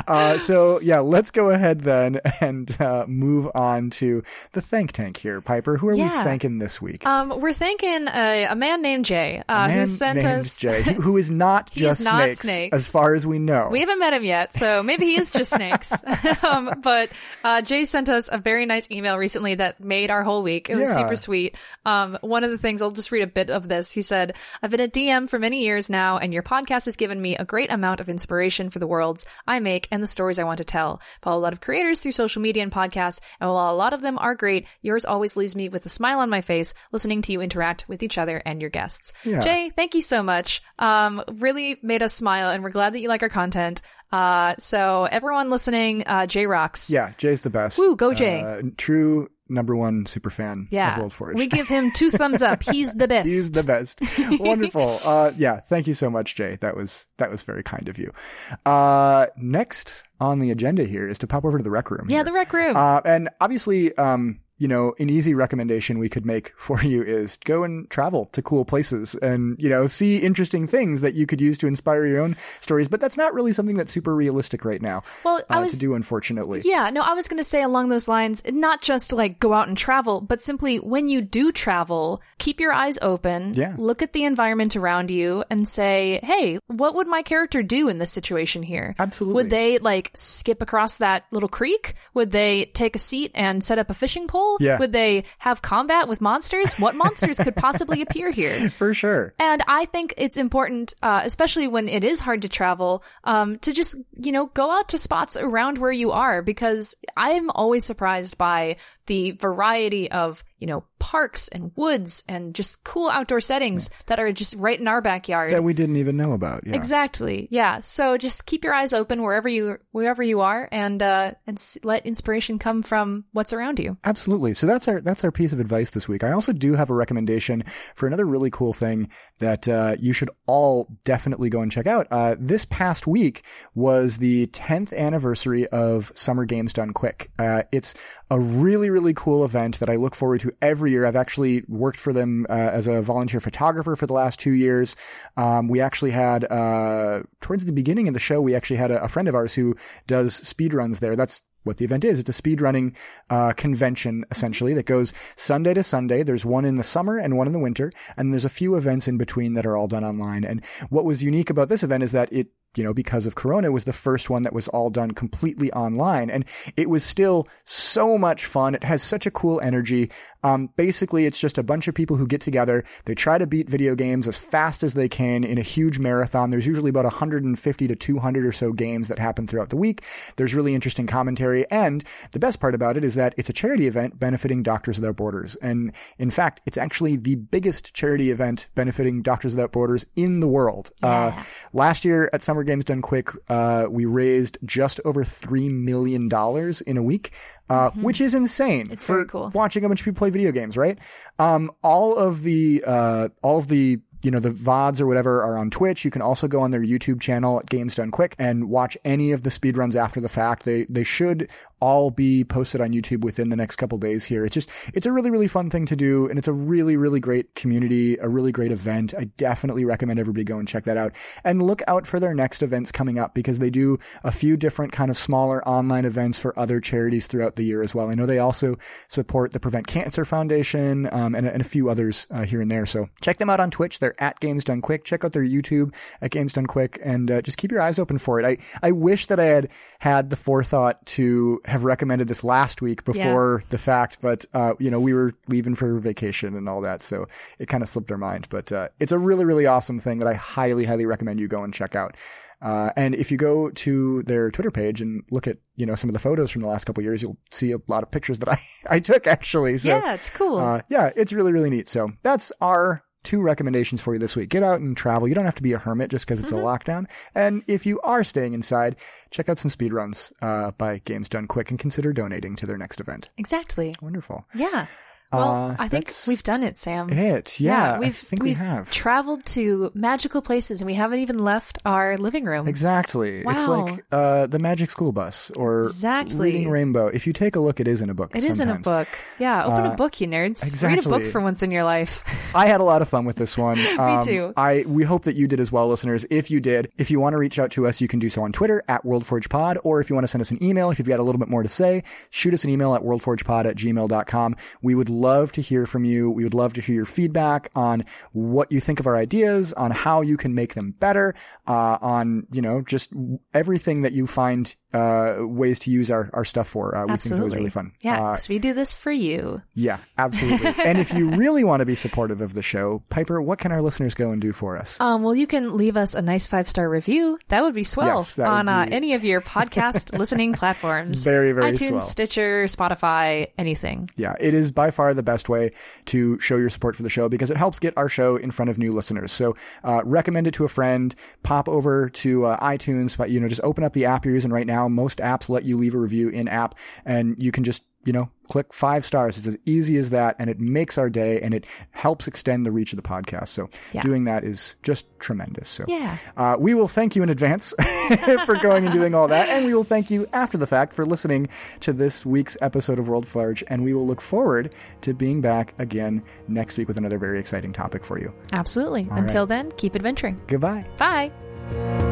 So let's go ahead then and move on to the Thank Tank here. Piper, who are we thanking this week? We're thanking a man named Jay. Who sent us Jay, who is not just snakes, as far as we know. We haven't met him yet, so maybe he is just snakes. But Jay sent us a very nice email recently that made our whole week. It was super sweet. One of the things, I'll just read a bit of this. He said, "I've been a DM for many years now, and your podcast has given me a great amount of inspiration for the worlds I make and the stories I want to tell. Follow a lot of creators through social media and podcasts, and while a lot of them are great, yours always leaves me with a smile on my face listening to you interact with each other and your guests." Yeah. Jay, thank you so much. Really made us smile, and we're glad that you like our content. So everyone listening, Jay rocks. Yeah, Jay's the best. Woo, go Jay. True number one super fan of World Forge. We give him 2 thumbs up. He's the best. He's the best. Wonderful. Thank you so much, Jay. That was very kind of you. Next on the agenda here is to pop over to the Rec Room. Yeah, the Rec Room. And obviously, an easy recommendation we could make for you is go and travel to cool places and, see interesting things that you could use to inspire your own stories. But that's not really something that's super realistic right now to do, unfortunately. Yeah, no, I was going to say along those lines, not just like go out and travel, but simply when you do travel, keep your eyes open, look at the environment around you and say, hey, what would my character do in this situation here? Absolutely. Would they skip across that little creek? Would they take a seat and set up a fishing pole? Yeah. Would they have combat with monsters? What monsters could possibly appear here? For sure. And I think it's important, especially when it is hard to travel, to just, go out to spots around where you are, because I'm always surprised by the variety of, parks and woods and just cool outdoor settings that are just right in our backyard. That we didn't even know about. Yeah. Exactly. Yeah. So just keep your eyes open wherever you are and let inspiration come from what's around you. Absolutely. So that's our piece of advice this week. I also do have a recommendation for another really cool thing that you should all definitely go and check out. This past week was the 10th anniversary of Summer Games Done Quick. It's a really, really cool event that I look forward to every year. I've actually worked for them as a volunteer photographer for the last 2 years. We actually had, towards the beginning of the show, we actually had a friend of ours who does speedruns there. That's what the event is. It's a speedrunning convention, essentially, that goes Sunday to Sunday. There's one in the summer and one in the winter, and there's a few events in between that are all done online. And what was unique about this event is that it, because of Corona, was the first one that was all done completely online. And it was still so much fun. It has such a cool energy. Basically, it's just a bunch of people who get together. They try to beat video games as fast as they can in a huge marathon. There's usually about 150 to 200 or so games that happen throughout the week. There's really interesting commentary. And the best part about it is that it's a charity event benefiting Doctors Without Borders. And in fact, it's actually the biggest charity event benefiting Doctors Without Borders in the world. Yeah. Last year at Summer we're Games Done Quick, we raised just over $3 million in a week, which is insane. It's for very cool. Watching a bunch of people play video games, right? All of the the VODs or whatever are on Twitch. You can also go on their YouTube channel at Games Done Quick and watch any of the speedruns after the fact. They should all be posted on YouTube within the next couple days here. It's a really, really fun thing to do. And it's a really, really great community, a really great event. I definitely recommend everybody go and check that out and look out for their next events coming up, because they do a few different kind of smaller online events for other charities throughout the year as well. I know they also support the Prevent Cancer Foundation, and a few others here and there. So check them out on Twitch. They're at Games Done Quick. Check out their YouTube at Games Done Quick, and just keep your eyes open for it. I wish that I had the forethought to have recommended this last week before the fact, but we were leaving for vacation and all that, so it kind of slipped our mind. But it's a really, really awesome thing that I highly, highly recommend you go and check out. And if you go to their Twitter page and look at, some of the photos from the last couple of years, you'll see a lot of pictures that I took, actually. So yeah, it's cool. It's really, really neat. So that's our 2 recommendations for you this week. Get out and travel. You don't have to be a hermit just because it's a lockdown. And if you are staying inside, check out some speedruns by Games Done Quick and consider donating to their next event. Exactly. Wonderful. Yeah. Well, I think we've done it, Sam. Yeah, I think we have. Traveled to magical places and we haven't even left our living room. Exactly. Wow. It's like the Magic School Bus or Reading Rainbow. If you take a look, it is in a book. It is in a book. Yeah, open a book, you nerds. Exactly. Read a book for once in your life. I had a lot of fun with this one. Me too. We hope that you did as well, listeners. If you did, if you want to reach out to us, you can do so on Twitter at WorldForgePod, or if you want to send us an email, if you've got a little bit more to say, shoot us an email at worldforgepod@gmail.com. We would love to hear from you. We would love to hear your feedback on what you think of our ideas, on how you can make them better, on, just everything that you find ways to use our stuff for. We think it's always really fun. Yeah, because we do this for you. Yeah, absolutely. And if you really want to be supportive of the show, Piper, what can our listeners go and do for us? Well, you can leave us a nice 5-star review. That would be swell on any of your podcast listening platforms. Very, very iTunes, swell. Stitcher, Spotify, anything. Yeah, it is by far the best way to show your support for the show because it helps get our show in front of new listeners. So recommend it to a friend, pop over to iTunes, but just open up the app you're using right now. Most apps let you leave a review in app, and you can just click 5 stars. It's as easy as that, and it makes our day, and it helps extend the reach of the podcast. So doing that is just tremendous. So we will thank you in advance for going and doing all that, and we will thank you after the fact for listening to this week's episode of World Forge, and we will look forward to being back again next week with another very exciting topic for you. Absolutely. Until then, keep adventuring. Goodbye. Bye.